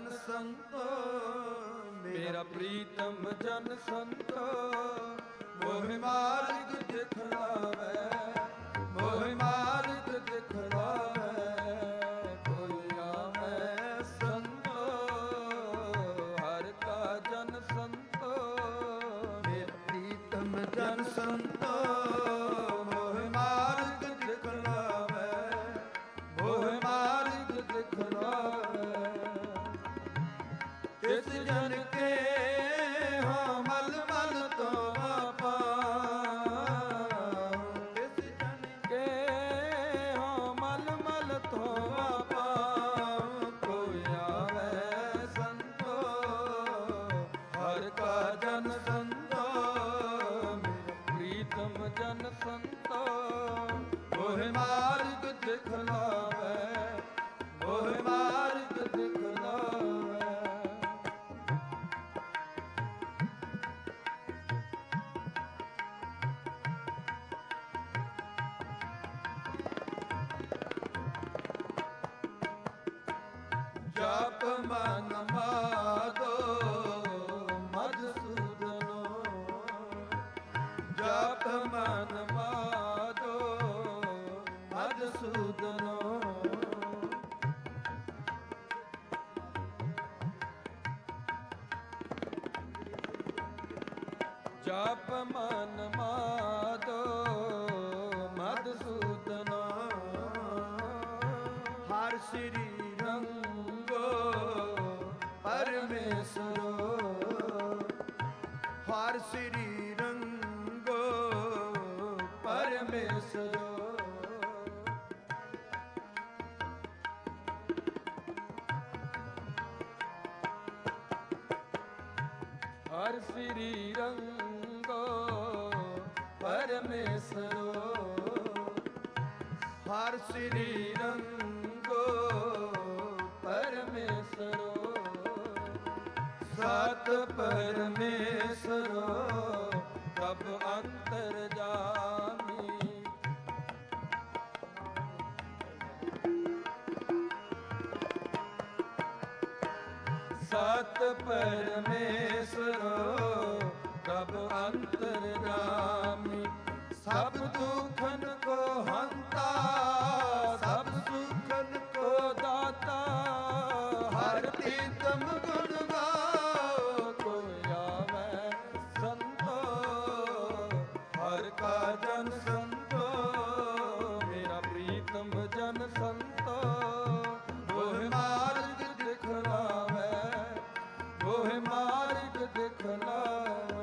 ਜਨ ਸੰਤੋ ਮੇਰਾ ਪ੍ਰੀਤਮ ਜਨ ਸੰਤੋ ਮੋਹਿ ਮਾਰਗ ਦਿਖਲਾਵੇ ਮੋਹਿ ਮਾਰਗ ਦਿਖਲਾਵੇ ਕੋਈ ਆਵੇ ਸੰਤੋ ਹਰ ਕਾ ਜਨ ਸੰਤੋ ਮੇਰਾ ਪ੍ਰੀਤਮ ਜਨ ਸੰਤੋ ਮੋਹਿ ਮਾਰਗ ਦਿਖਲਾਵੇ ਮੋਹਿ ਮਾਰਗ ਦਿਖਲਾਵੇ ਤਿਸ ਜਨ ਕੇ ਹੋ ਮਲ ਮਲ ਤੋਂ ਤਿਸ ਜਨ ਕੇ ਹੋ ਮਲ ਮਲ ਤੋਂ ਕੋਈ ਆਵੇ ਸੰਤੋ ਹਰ ਕਾ ਜਨ ਸੰਤੋ ਮੇਰਾ ਪ੍ਰੀਤਮ ਜਨ ਸੰਤੋ ਮੋਹਿ ਮਾਰਗ ਦਿਖਲਾਵੇ ਮੋਹਿ ਮਾਰਗ ਦਿਖਲਾਵੇ ਜਪ ਮਨ ਮਾਦੋ ਮਧੁਸੂਦਨੋ ਜਪ ਮਨ ਮਾਦੋ ਮਧੁਸੂਦਨੋ ਜਪ ਮਨ ਮਾਦੋ ਮਧੁਸੂਦਨੋ ਹਰ ਸ੍ਰੀ ਰੰਗੋ ਪਰਮੇਸ਼ਰੋ ਹਰ ਸ੍ਰੀ ਰੰਗੋ ਪਰਮੇਸ਼ਰੋ ਹਰ ਸ੍ਰੀ ਰੰਗੋ ਪਰਮੇਸ਼ਰੋ ਹਰ ਸ੍ਰੀ ਰੰਗੋ ਪਰਮੇਸ਼ਰੋ ਸਤ ਪਰਮੇਸ਼ਰੋ ਪ੍ਰਭ ਅੰਤਰ ਜਾਮੀ ਸਤ ਪਰਮੇਸ਼ਰੋ ਪ੍ਰਭ ਅੰਤਰ ਜਾਮੀ ਸਭ ਦੁਖਨ ਕੋ ਹੰਤਾ ਸਭ ਸੁਖਨ ਕੋ ਦਾਤਾ ਹਰ ਤੀਤਮ ਗੁਣ ਗਾਓ ਕੋਈ ਆਵੇ ਸੰਤੋ ਹਰ ਕਾ ਜਨ ਸੰਤੋ ਮੇਰਾ ਪ੍ਰੀਤਮ ਜਨ ਸੰਤੋ ਮੋਹਿ ਮਾਰਗ ਦਿਖਲਾਵੇ ਮੋਹਿ ਮਾਰਗ ਦਿਖਲਾਵੇ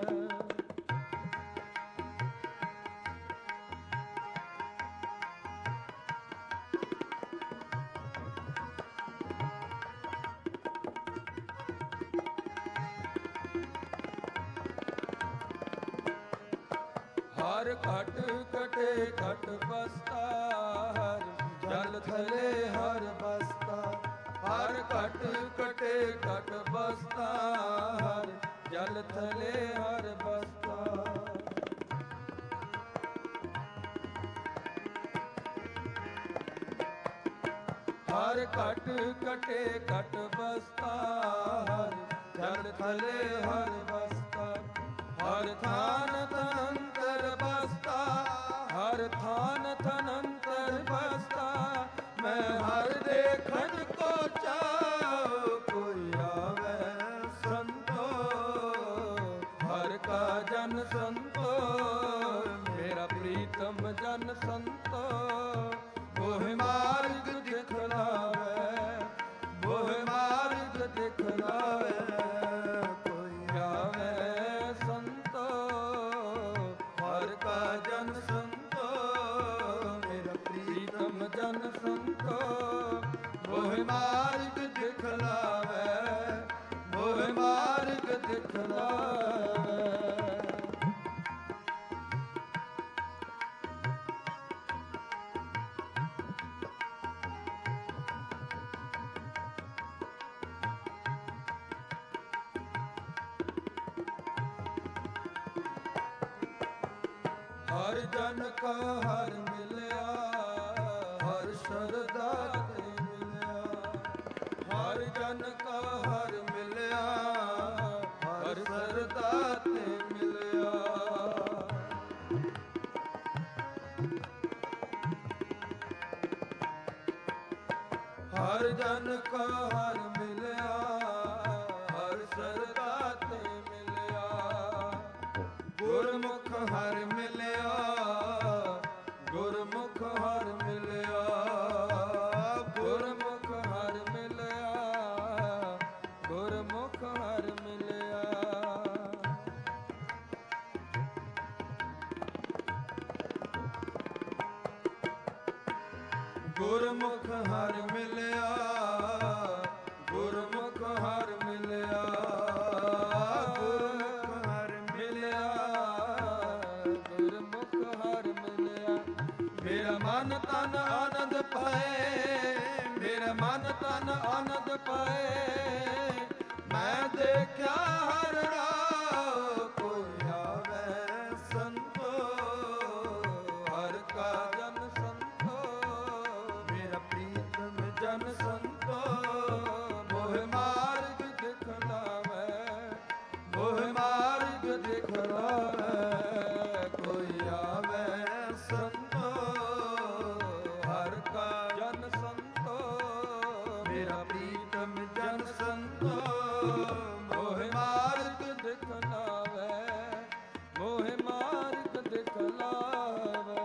ਹਰ ਘਟ ਕਟੇ ਘਟ ਬਸਤਾ ਹਰ ਜਲ ਥਲੇ ਹਰ ਬਸਤਾ ਹਰ ਘਟ ਕਟੇ ਘਟ ਬਸਤਾ ਹਰ ਜਲ ਥਲੇ ਹਰ ਬਸਤਾ ਹਰ ਘਟ ਕਟੇ ਘਟ ਬਸਤਾ ਹਰ ਜਲ ਥਲੇ ਹਰ ਬਸਤਾ ਹਰ ਥਾਨ ਤਨੰਤਰ ਬਸਤਾ ਹਰ ਥਾਨ ਤਨੰਤਰ ਬਸਤਾ ਮੈਂ ਹਰ ਦੇਖਣ ਕੋ ਚਾਉ ਕੋਈ ਆਵੇ ਸੰਤੋ ਹਰ ਕਾ ਜਨ ਸੰਤੋ ਮੇਰਾ ਪ੍ਰੀਤਮ ਜਨ ਸੰਤੋ ਮੋਹਿ ਮਾਰਗ ਦਿਖਲਾਵੇ ਮੋਹਿ ਮਾਰਗ ਦਿਖਲਾਵੇ ਕੋਈ ਆਵੇ ਸੰਤੋ ਹਰ ਕਾ ਜਨ ਸੰਤੋ ਮੇਰਾ ਪ੍ਰੀਤਮ ਜਨ ਸੰਤੋ ਮੋਹਿ ਮਾਰਗ ਦਿਖਲਾਵੇ ਮੋਹਿ ਮਾਰਗ ਦਿਖਲਾਵੇ ਹਰ ਜਨ ਕਾ ਹਰ ਮਿਲਿਆ ਹਰ ਸ਼ਰਧਾ ਤੇ ਮਿਲਿਆ ਹਰ ਜਨ ਕਾ ਹਰ ਮਿਲਿਆ, ਹਰ ਸਰਦਾ ਤੇ ਮਿਲਿਆ। ਹਰ ਜਨ ਕਾ ਹਰ ਮਿਲਿਆ, ਹਰ ਸਰਦਾ ਤੇ ਮਿਲਿਆ। ਗੁਰਮੁਖ ਹਰ ਮਿਲਿਆ, ਗੁਰਮੁਖ ਹਰ ਮਿਲਿਆ, ਗੁਰਮੁਖ ਹਰ ਮਿਲਿਆ, ਗੁਰਮੁਖ ਹਰ ਮਿਲਿਆ। ਗੁਰਮੁਖ ਹਰ ਮਿਲਿਆ, ਗੁਰਮੁਖ ਹਰ ਮਿਲਿਆ, ਗੁਰਮੁਖ ਹਰ ਮਿਲਿਆ, ਗੁਰਮੁਖ ਹਰ ਮਿਲਿਆ। ਮੇਰਾ ਮਨ ਤਨ ਆਨੰਦ ਪਾਏ, ਮੇਰਾ ਮਨ ਤਨ ਆਨੰਦ ਪਾਏ। ਮੈਂ ਦੇਖਿਆ ਹਰ ਰਾਹ ਕੋਈ ਆਵੇ ਸੰਤੋ, ਹਰ ਕਾ ਜਨ ਸੰਤੋ। ਮੇਰਾ ਪ੍ਰੀਤਮ ਜਨ ਸੰਤੋ, ਮੋਹ ਮਾਰਗ ਦਿਖਲਾਵੇ, ਮੋਹ ਮਾਰਗ ਦਿਖਲਾਵੇ। ਕੋਈ ਆਵੇ ਸੰਤੋ, ਹਰ ਕਾ ਜਨ ਸੰਤੋ। ਮੇਰਾ ਪ੍ਰੀਤਮ ਜਨ ਸੰਤੋ, ਮੋਹ ਮਾਰਗ ਦਿਖਲਾਵੇ, ਮੋਹ ਮਾਰਗ ਦਿਖਲਾਵੇ।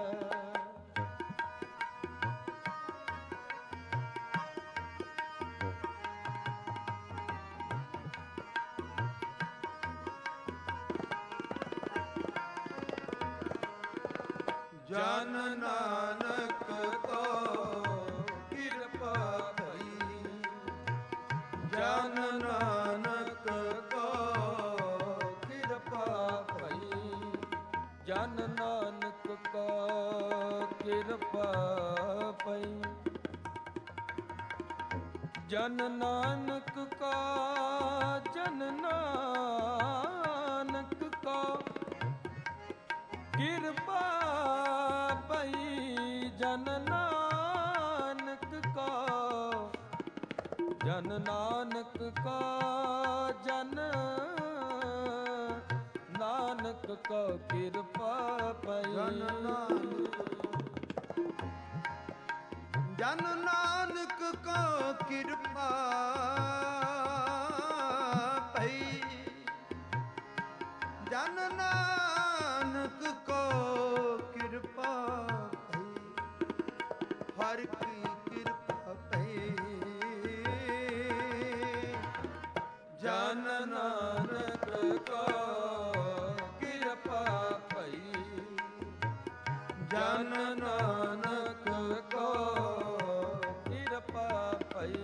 ਜਨ ਨਾਨਕ ਕੋ ਕਿਰਪਾ ਭਈ, ਜਨ ਨਾਨਕ ਕੋ ਕਿਰਪਾ ਭਈ। ਜਨ ਨਾਨਕ ਕੋ ਕਿਰਪਾ ਭਈ, ਜਨ ਨਾਨਕ ਕਾ, ਜਨ ਨਾਨਕ ਕਾ ਕਿਰਪਾ ਪਈ। ਜਨ ਨਾਨਕ ਕਾ, ਜਨ ਨਾਨਕ ਕਾ, ਜਨ ਨਾਨਕ ਕਾ ਕਿਰਪਾ ਪਈ। ਜਨ ਨਾਨਕ, ਜਨ ਨਾਨਕ ਕੋ ਕਿਰਪਾ ਪਈ। ਜਨ ਨਾਨਕ ਕੋ ਕਿਰਪਾ ਪਈ, ਹਰ ਕੀ ਕਿਰਪਾ ਪਈ। ਜਨ ਨਾਨਕ ਕੋ ਕਿਰਪਾ ਪਈ, ਜਨ ਨਾਨਕ ਕੋ ਕਿਰਪਾ ਪਈ।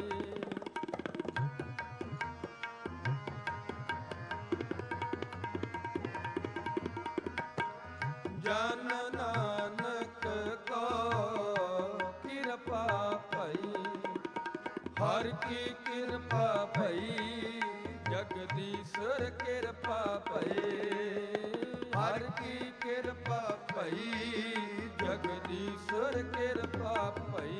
ਜਨ ਨਾਨਕ ਕੋ ਕਿਰਪਾ ਭਈ, ਹਰ ਕੀ ਕਿਰਪਾ ਭਈ। ਜਗਦੀਸ਼ਰ ਕਿਰਪਾ ਭਈ, ਹਰ ਕੀ ਕਿਰਪਾ ਭਈ। ਜਗਦੀਸ਼ਰ ਕਿਰਪਾ ਭਈ।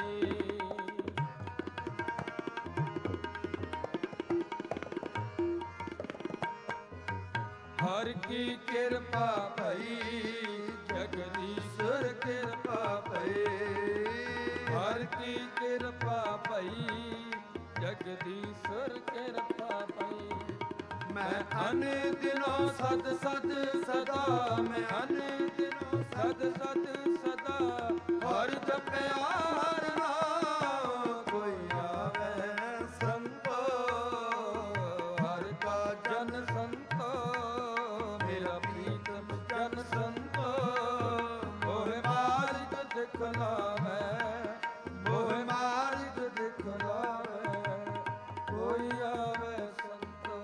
ਹਰ ਕੀ ਕਿਰਪਾ ਭਈ, ਜਗਦੀਸ਼ਰ ਕਿਰਪਾ ਭਈ। ਹਰ ਕੀ ਕਿਰਪਾ ਭਈ, ਜਗਦੀਸ਼ਰ ਕਿਰਪਾ ਭਈ। ਮੈਂ ਅਨ ਦਿਨੋ ਸਦ ਸਦ ਸਦਾ, ਮੈਂ ਅਨ ਦਿਨੋ ਸਦ ਸਦ ਸਦਾ ਹਰ ਜਪਿਆ ਹਰ ਨਾਮ। ਕੋਈ ਆਵੇ ਸੰਤੋ, ਹਰ ਕਾ ਜਨ ਸੰਤੋ। ਮੇਰਾ ਪ੍ਰੀਤਮ ਜਨ ਸੰਤੋ, ਮੋਹ ਮਾਰਗ ਦਿਖਲਾਵੇ, ਮੋਹ ਮਾਰਗ ਦਿਖਲਾਵੇ। ਕੋਈ ਆਵੇ ਸੰਤੋ।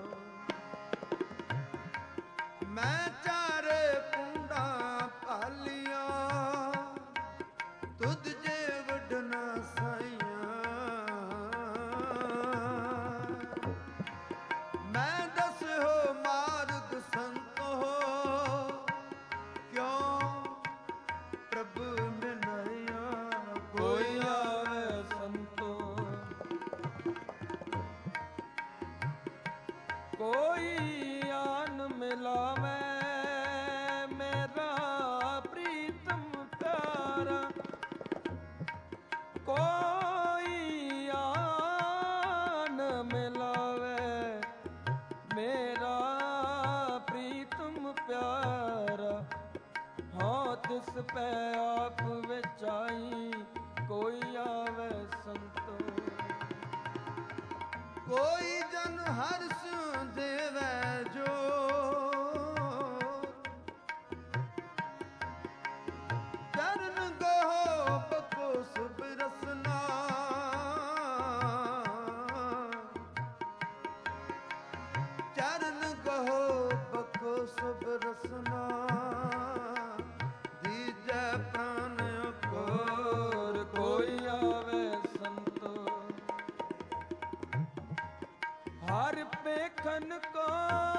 ਮੈਂ ਚਾਰੇ ਪੁੰਡਾ ਪਾਲੀਆਂ, ਤੁਧ ਜੇ ਵਡਨਾ ਸਾਈਆਂ। ਮੈਂ ਦਸਿਓ ਮਾਰਗ ਸੰਤੋ, ਕਿਉਂ ਪ੍ਰਭ ਮਿਲਾਇਆ। ਕੋਈ ਆਵੇ ਸੰਤੋ, ਕੋਈ ਆਨ ਮਿਲਾਵੇ ਮੇਰਾ ਪ੍ਰੀਤਮ ਪਿਆਰਾ, ਕੋਈ ਆਨ ਮਿਲਾਵੇ ਮੇਰਾ ਪ੍ਰੀਤਮ ਪਿਆਰਾ। ਹਾਂ ਤਿਸ ਪੈ ਆਪ ਵਿੱਚ ਆਈ ਕੋਈ ਆਵੇ ਸੰਤੋ। ਕੋਈ ਜਨ ਹਰਸ ਦੇਵੈ ਜੋ, ਚਰਨ ਗੋ ਬਕੋ ਸੁਭ ਰਸਨਾ। ਚਰਨ ਗੋ ਬਕੋ ਸੁਭ ਰਸਨਾ, ਦੀਜੈ ਪ੍ਰਾਨ ਹੋਰ ਕੋਈ ਆਵੇ ਸੰਤੋ। ਹਰ ਪੇਖਨ ਕੋ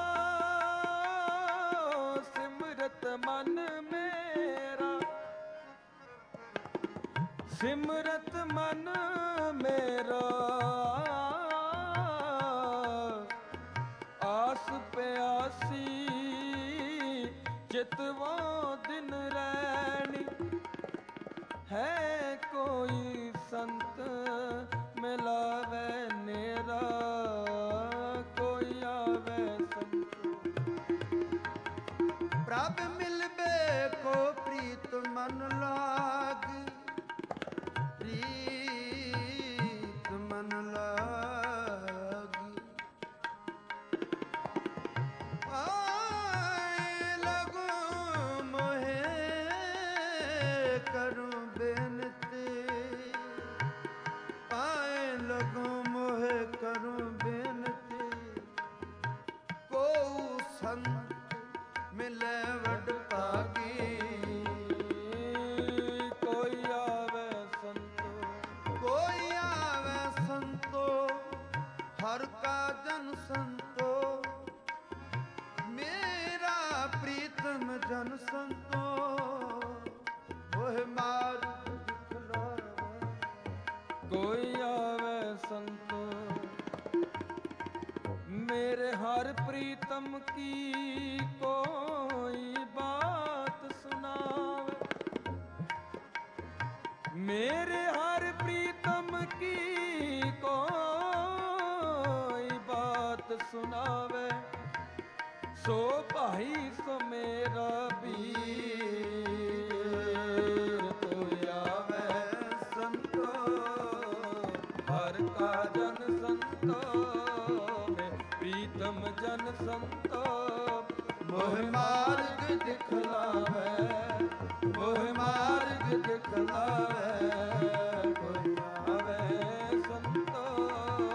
ਸਿਮਰਤ ਮਨ ਮੇਰਾ, ਸਿਮਰਤ ਮਨ ਮੇਰਾ। ਆਸ ਪਿਆਸੀ ਚਿਤਵਾ ਦਿਨ ਰੈਣੀ, ਹੈ ਕੋਈ ਸੰਤ ਮਿਲਾਵੇ ਨੇਰਾ, ਕੋਈ ਆਵੇ ਸੰਤ। ਪ੍ਰਭ ਮਿਲਬੇ ਕੋ ਪ੍ਰੀਤ ਮਨ ਲਾਗ, ਪ੍ਰੀਤ ਮਨ ਲਾਗੀ। ਆਏ ਲਗੋ ਮੋਹਿ ਕਰੂੰ ਬੇਨਤੀ, ਆਏ ਲਗੋ ਮੋਹਿ ਕਰੂੰ ਬੇਨਤੀ। ਕੋ ਸੰਤ ਮਿਲੇ ਵਡ ਭਾਗੀ, ਕੋਈ ਆਵੇ ਸੰਤੋ। ਕੋਈ ਆਵੇ ਸੰਤੋ, ਹਰ ਕਾ ਜਨ ਸੰਤੋ। ਮੇਰਾ ਪ੍ਰੀਤਮ ਜਨ ਸੰਤੋ, ਉਹ ਮਾਰਗ ਦਿਖਲਾਵੇ। ਕੋਈ ਆਵੇ ਸੰਤੋ। ਮੇਰੇ ਹਰ ਪ੍ਰੀਤਮ ਕੀ ਕੋਈ ਬਾਤ ਸੁਨਾਵੇ, ਮੇਰੇ ਹਰ ਪ੍ਰੀਤਮ ਕੀ ਕੋਈ ਬਾਤ ਸੁਨਾਵੇ। ਸੋ ਭਾਈ ਸੋ ਮੇਰਾ ਵੀਰ, ਕੋਈ ਆਵੇ ਸੰਤੋ। ਹਰ ਕਾ ਜਨ ਸੰਤੋ, ਪ੍ਰੀਤਮ ਜਨ ਸੰਤੋ। ਮੋਹ ਮਾਰਗ ਦਿਖਲਾਵੇ, ਮੋਹ ਮਾਰਗ ਦਿਖਲਾਵੇ, ਕੋਈ ਆਵੇ ਸੰਤੋ।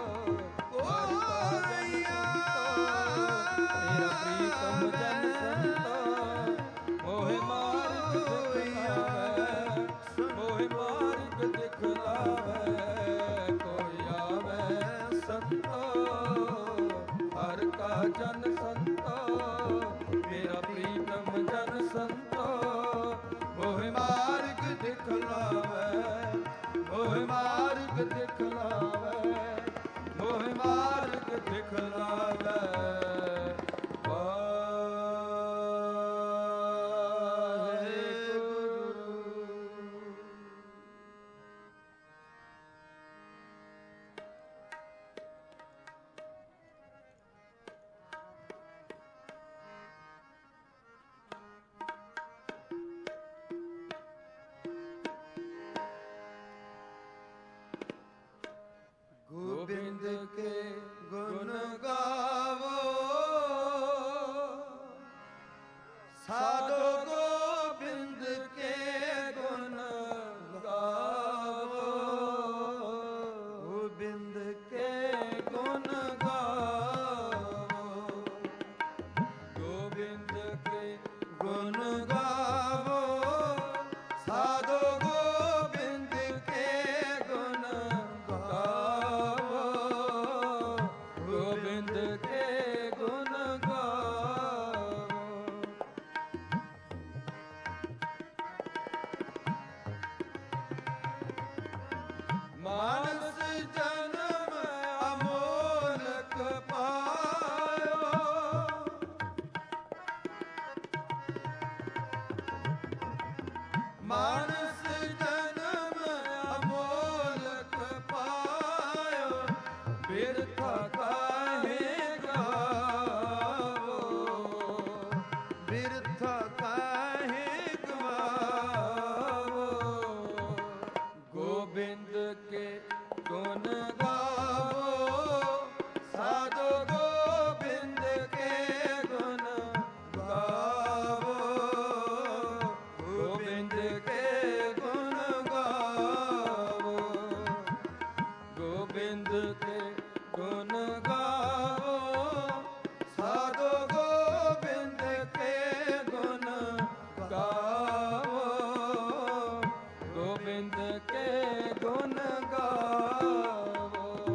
ਕੋਈ ਮੇਰਾ ਪ੍ਰੀਤਮ ਜਨ ਸੰਤੋ। ਮੋਹ ਮਾਰਗ ਦਿਖਲਾਵੇ, ਮੋਹ ਮਾਰਗ ਦਿਖਲਾਵੇ, ਕੋਈ ਆਵੇ ਸੰਤੋ। ਹਰ ਕਾ ਜਨ ਸੰਤੋ, ਮੇਰਾ ਪ੍ਰੀਤਮ ਜਨ ਸੰਤੋ। ਮੋਹ ਮਾਰਗ ਦਿਖਲਾਵੇ। ਮਾਨਸ ਜਨਮ ਅਮੋਲਕ ਪਾਇਓ, ਬਿਰਥਾ ਕਾਹੇ ਗਵਾਵੋ, ਬਿਰਥਾ ਕਾਹੇ ਗਵਾਵੋ। ਗੋਬਿੰਦ ਕੇ ਗੁਣ ਗਾਵੋ, ਸਾਧੋ ਗੋਬਿੰਦ ਕੇ ਗੁਣ ਗਾਵੋ, ਗੋਬਿੰਦ ਕੇ ਗੁਣ ਗਾਵੋ, ਗੋਬਿੰਦ ਕੇ ਗੁਣ ਗਾਵੋ, ਸਾਧੋ ਗੋਬਿੰਦ ਕੇ ਗੁਣ ਗਾਵੋ, ਗੋਬਿੰਦ ਕੇ ਗੁਣ ਗਾਵੋ।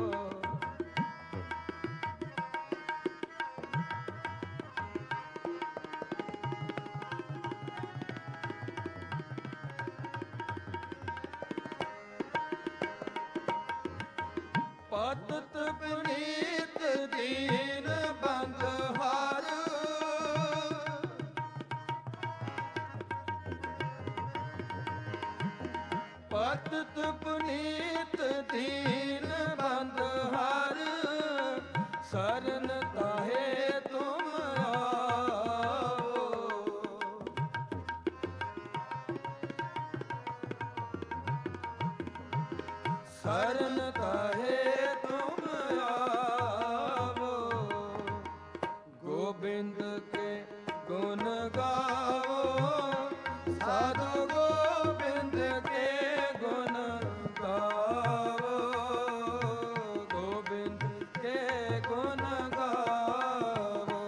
ਪਤਿਤ ਪੁਨੀਤ ਦੀਨ ਬੰਦ ਹਾਰ, ਪਤਿਤ ਪੁਨੀਤ ਦੀਨ ਬੰਦ ਹਾਰ, ਸਰਨ ਤਾਹੇ ਤੁਮ ਆਵੋ, ਸਰਨ ਤਾਹੇ ਤੁਮ ਆਵੋ, ਗੋਬਿੰਦ ਕੇ ਗੁਣ ਗਾਵੋ, ਸਾਧੂ ਗੋਬਿੰਦ ਕੇ ਗੁਣ ਗਾਵੋ, ਗੋਬਿੰਦ ਕੇ ਗੁਣ ਗਾਵੋ,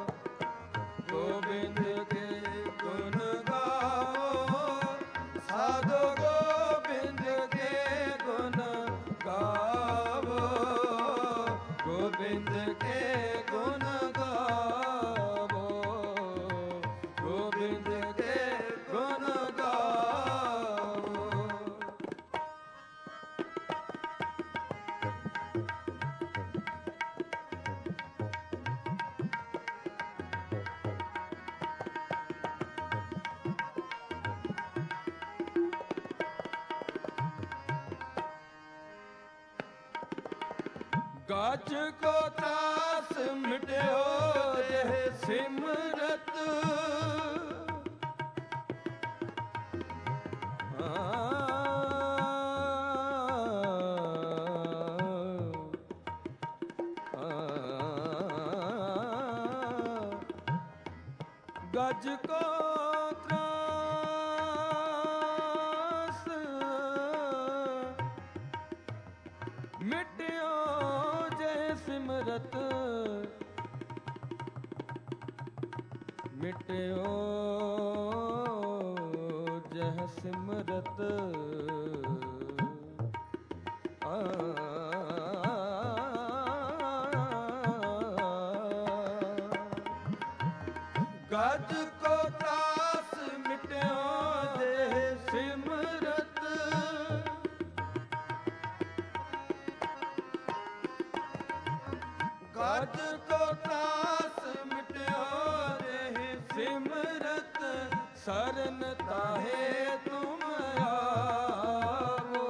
ਗੋਬਿੰਦ ਕੇ ਗੁਣ ਗਾਵੋ, ਸਾਧੂ ਗੋਬਿੰਦ ਕੇ ਗੁਣ ਗਾਵੋ, ਗੋਬਿੰਦ ਕੇ ਗੁਣ ਗਾਵੋ, ਗੋਬਿੰਦ ਕੇ ਗੁਣ ਗਾਵੋ। ਗਜ ਕੋ ਤਰਾਸ ਮਿਟਿਓ ਜਿਹ ਸਿਮਰਤ, ਗਜ ਕੋ ਤਰਾਸ ਮਿਟਿਓ ਜੈ ਸਿਮਰਤ, ਮਿਟਿਓ ਜਹ ਸਿਮਰਤ। ਆ ਗਜ ਕੋ ਤਰਾਸ ਮਿਟਿਓ ਜਿਹ ਸਿਮਰਤ, ਗਜ ਕੋ ਤਰਾਸ ਮਿਟਿਓ ਜਿਹ ਸਿਮਰਤ, ਸਰਨ ਤਾਹੇ ਤੁਮ ਆਵੋ,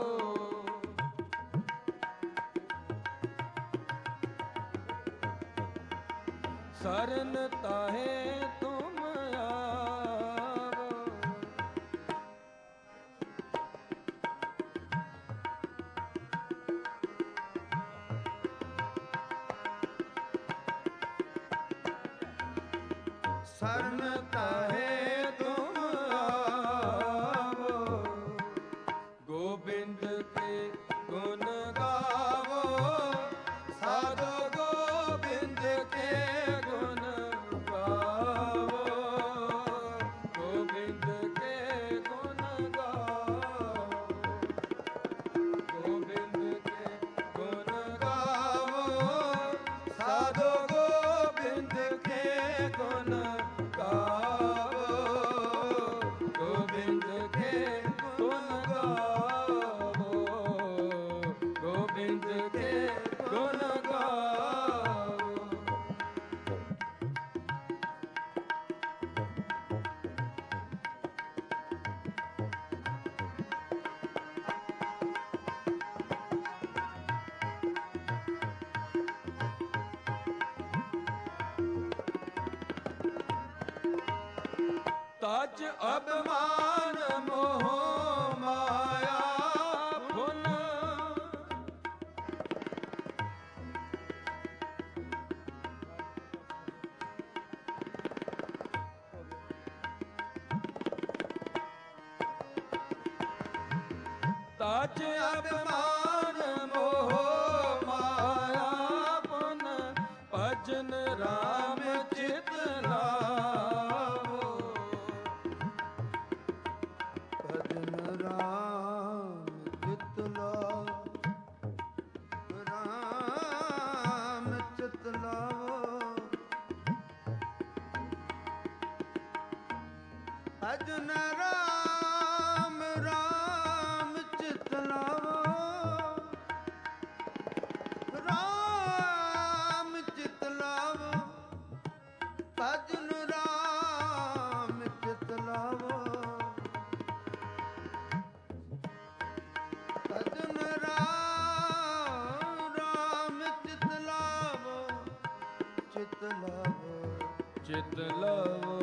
ਸਰਨ ਤਾਹੇ ਤੁਮ ਆਵੋ। ਸਰਨ ਤਾਹੇ ਤੁਮ ਆਵੋ, ਗੋਬਿੰਦ ਕੇ ਗੁਣ ਗਾਵੋ, ਸਾਧੂ ਗੋਬਿੰਦ ਕੇ ਗੁਣ ਗਾਵੋ, ਗੋਬਿੰਦ ਕੇ ਗੁਣ ਗਾਵੋ, ਗੋਬਿੰਦ ਕੇ ਗੁਣ ਗਾਵੋ, ਸਾਧੂ ਗੋਬਿੰਦ ਕੇ ਗੁਣ ਗਾਵੋ, ਤਾਜ ਅਭਿਮਾਨ ਮੋਹ ਮਾਇਆ ਫੁਨ ਤਾਜ ਅਭਿਮਾਨ ਮੋਹ ਮਾਇਆ ਪੁਨ ਭਜਨ ਰਾਮ ਚਿਤ ਲਾਵੋ ਭਜਨ ਰਾਮ ਚਿਤ ਲਾਵੋ ਰਾਮ ਚਿਤ ਲਾਵੋ ਭਜਨ ਰਾਮ ਰਾਮ ਚਿਤ ਲਾਵੋ ਰਾਮ ਚਿਤ ਲਾਵੋ ਭਜਨ ਰਾਮ ਚਿਤ ਲਾਵੋ ਭਜਨ ਰਾਮ ਰਾਮ ਚਿਤ ਲਾਵੋ ਚਿਤ ਲਾਵੋ ਚਿਤ ਲਵੋ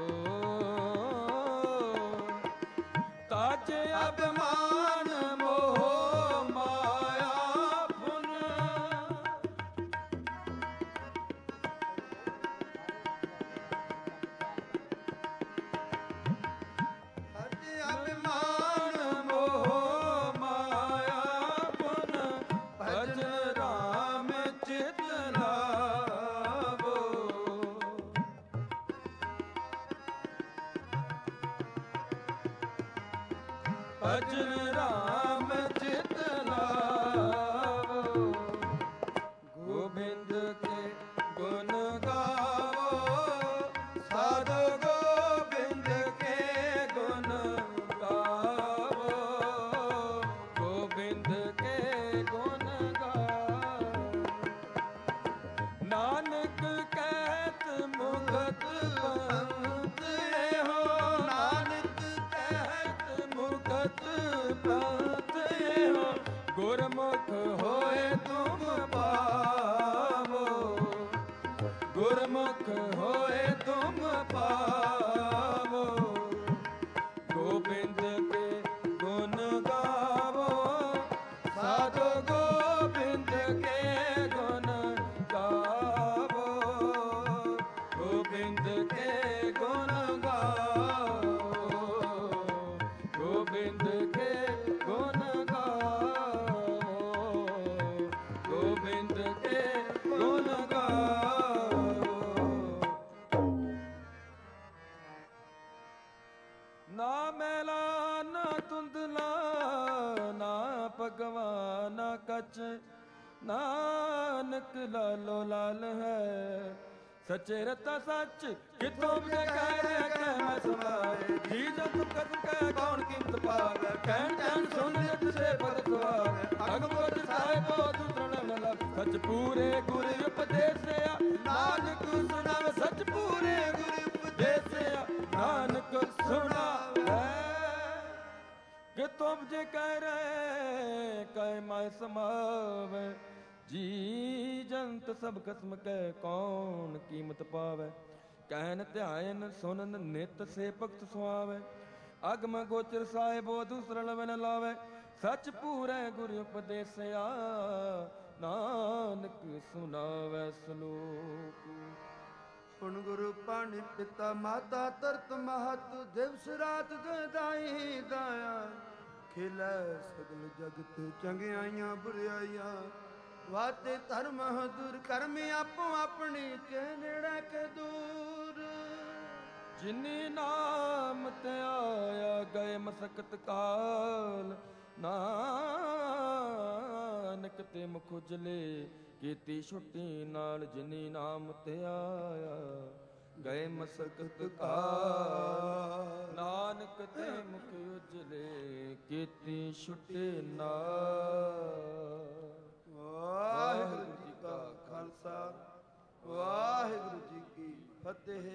ਤਾਜ ਅਭਿਮਾਨ ਮੋਹ ਮਾਇਆ ਫੁਨ ਅਜ ਅਭਿਮਾਨ ਮੋਹ ਮਾਇਆ ਫੁਨ ਭਜਨ ਰਾਮ ਚਿਤ ਲਾਵੋ ਭਜਨ ਰਾਮ ਚਿਤ ਲਾਵੋ ਗੋਬਿੰਦ ਕੇ ਗੁਣ ਗਾਵੋ ਸਾਧੂ ਗੋਬਿੰਦ ਕੇ ਗੁਣ ਗਾਵੋ ਗੋਬਿੰਦ ਕੇ ਗੁਣ ਗਾਵੋ ਨਾਨਕ ਕਹਿਤ ਮੁਕਤ ਪੰਥ ਇਹੋ ਨਾਨਕ ਕਹਿਤ ਮੁਕਤ ਪੰਥ ਇਹੋ ਗੁਰਮੁਖ ਹੋਏ ਤੁਮ ਪਾਵੋ ਗੁਰਮੁਖ ਹੋਏ ਤੁਮ ਪਾਵੋ ਗੋਬਿੰਦ ਕੇ ਗੁਣ ਗਾਵੋ ਸਾਧੂ ਗੋਬਿੰਦ ਕੇ ਗੁਣ ਗਾਵੋ ਗੋਬਿੰਦ ਕੇ ਗੁਣ ਗਾਵੋ ਗੋਬਿੰਦ ਕੇ ਗੁਣ ਗਾਵੋ ਗੋਬਿੰਦ ਕੇ ਗੁਣ ਗਾਵੋ ਨਾ ਮੈਲਾ ਨਾ ਧੁੰਦਲਾ ਨਾ ਭਗਵਾਨ ਨਾ ਕਛ ਨਾਨਕ ਲਾਲੋ ਲਾਲ ਹੈ ਸੱਚੇ ਰਤਾ ਸੱਚ ਕਿਤੋਂ ਵੀ ਕਹਿ ਰਿਹਾ ਕਹਿ ਮੈਂ ਸਮਾਏ ਜੀ ਜਦ ਕਦ ਕਹਿ ਕੌਣ ਕੀਮਤ ਪਾਵੇ ਕਹਿਣ ਜਾਣ ਸੁਣ ਨਿਤ ਸੇ ਭਗਤ ਸੁਆਵੇ ਭਗਵਤ ਸਾਹਿਬੋ ਦੁਸਰਣ ਨ ਲਭ ਸੱਚ ਪੂਰੇ ਗੁਰ ਉਪਦੇਸਿਆ ਨਾਨਕ ਸੁਣਾਵੇ ਸੱਚ ਪੂਰੇ ਗੁਰ ਉਪਦੇਸਿਆ ਨਾਨਕ ਸੁਣਾਵੇ ਕਿ ਤੁਮ ਜੇ ਕਹਿ ਰਹੇ ਕਹਿ ਮੈਂ ਸਮਾਵੇ ਜੀ ਜੰਤ ਸਭ ਕਸਮ ਕਹਿ ਕੌਣ ਕੀਮਤ ਪਾਵੇ ਕਹਿਨ ਧਿਆਨ ਸੁਨਨ ਨਿਤ ਸੇ ਭਗਤ ਸੁਆਵੇ ਅਗਮ ਗੋਚਰ ਸਾਹਿਬੋ ਦੂਸਰਲ ਬਿਨ ਲਾਵੇ ਸੱਚ ਪੂਰੇ ਗੁਰ ਉਪਦੇਸਿਆ ਨਾਨਕ ਸੁਨਾਵੇ ਸਲੋਕ ਹੁਣ ਗੁਰੂ ਪਾਣੀ ਪਿਤਾ ਮਾਤਾ ਤਰਤ ਮਹਤ ਦਿਵਸ ਰਾਤ ਦਾਈ ਦਾਇਆ ਖਿਲੇ ਸਗਲ ਜਗਤ ਚੰਗਿਆਈਆਂ ਬੁਰਾਈਆਂ ਵਾਤੇ ਧਰਮ ਦੂਰ ਕਰਮ ਆਪੋ ਆਪਣੀ ਕੇ ਨੇੜੇ ਕੇ ਦੂਰ ਜਿਨੀ ਨਾਮ ਤੇ ਆਇਆ ਗਏ ਮਸਕਤ ਕਾਲ ਨਾਨਕ ਤੇ ਮੁਖ ਉਜਲੇ ਕੀਤੀ ਛੁੱਟੀ ਨਾਲ ਜਿਨੀ ਨਾਮ ਤੇ ਆਇਆ ਗਏ ਮਸਕਤ ਕਾਲ ਨਾਨਕ ਤੇ ਮੁਖ ਉਜਲੇ ਕੀਤੀ ਛੁੱਟੀ ਨਾਲ ਵਾਹਿਗੁਰੂ ਜੀ ਕਾ ਖਾਲਸਾ ਵਾਹਿਗੁਰੂ ਜੀ ਕੀ ਫਤਿਹ।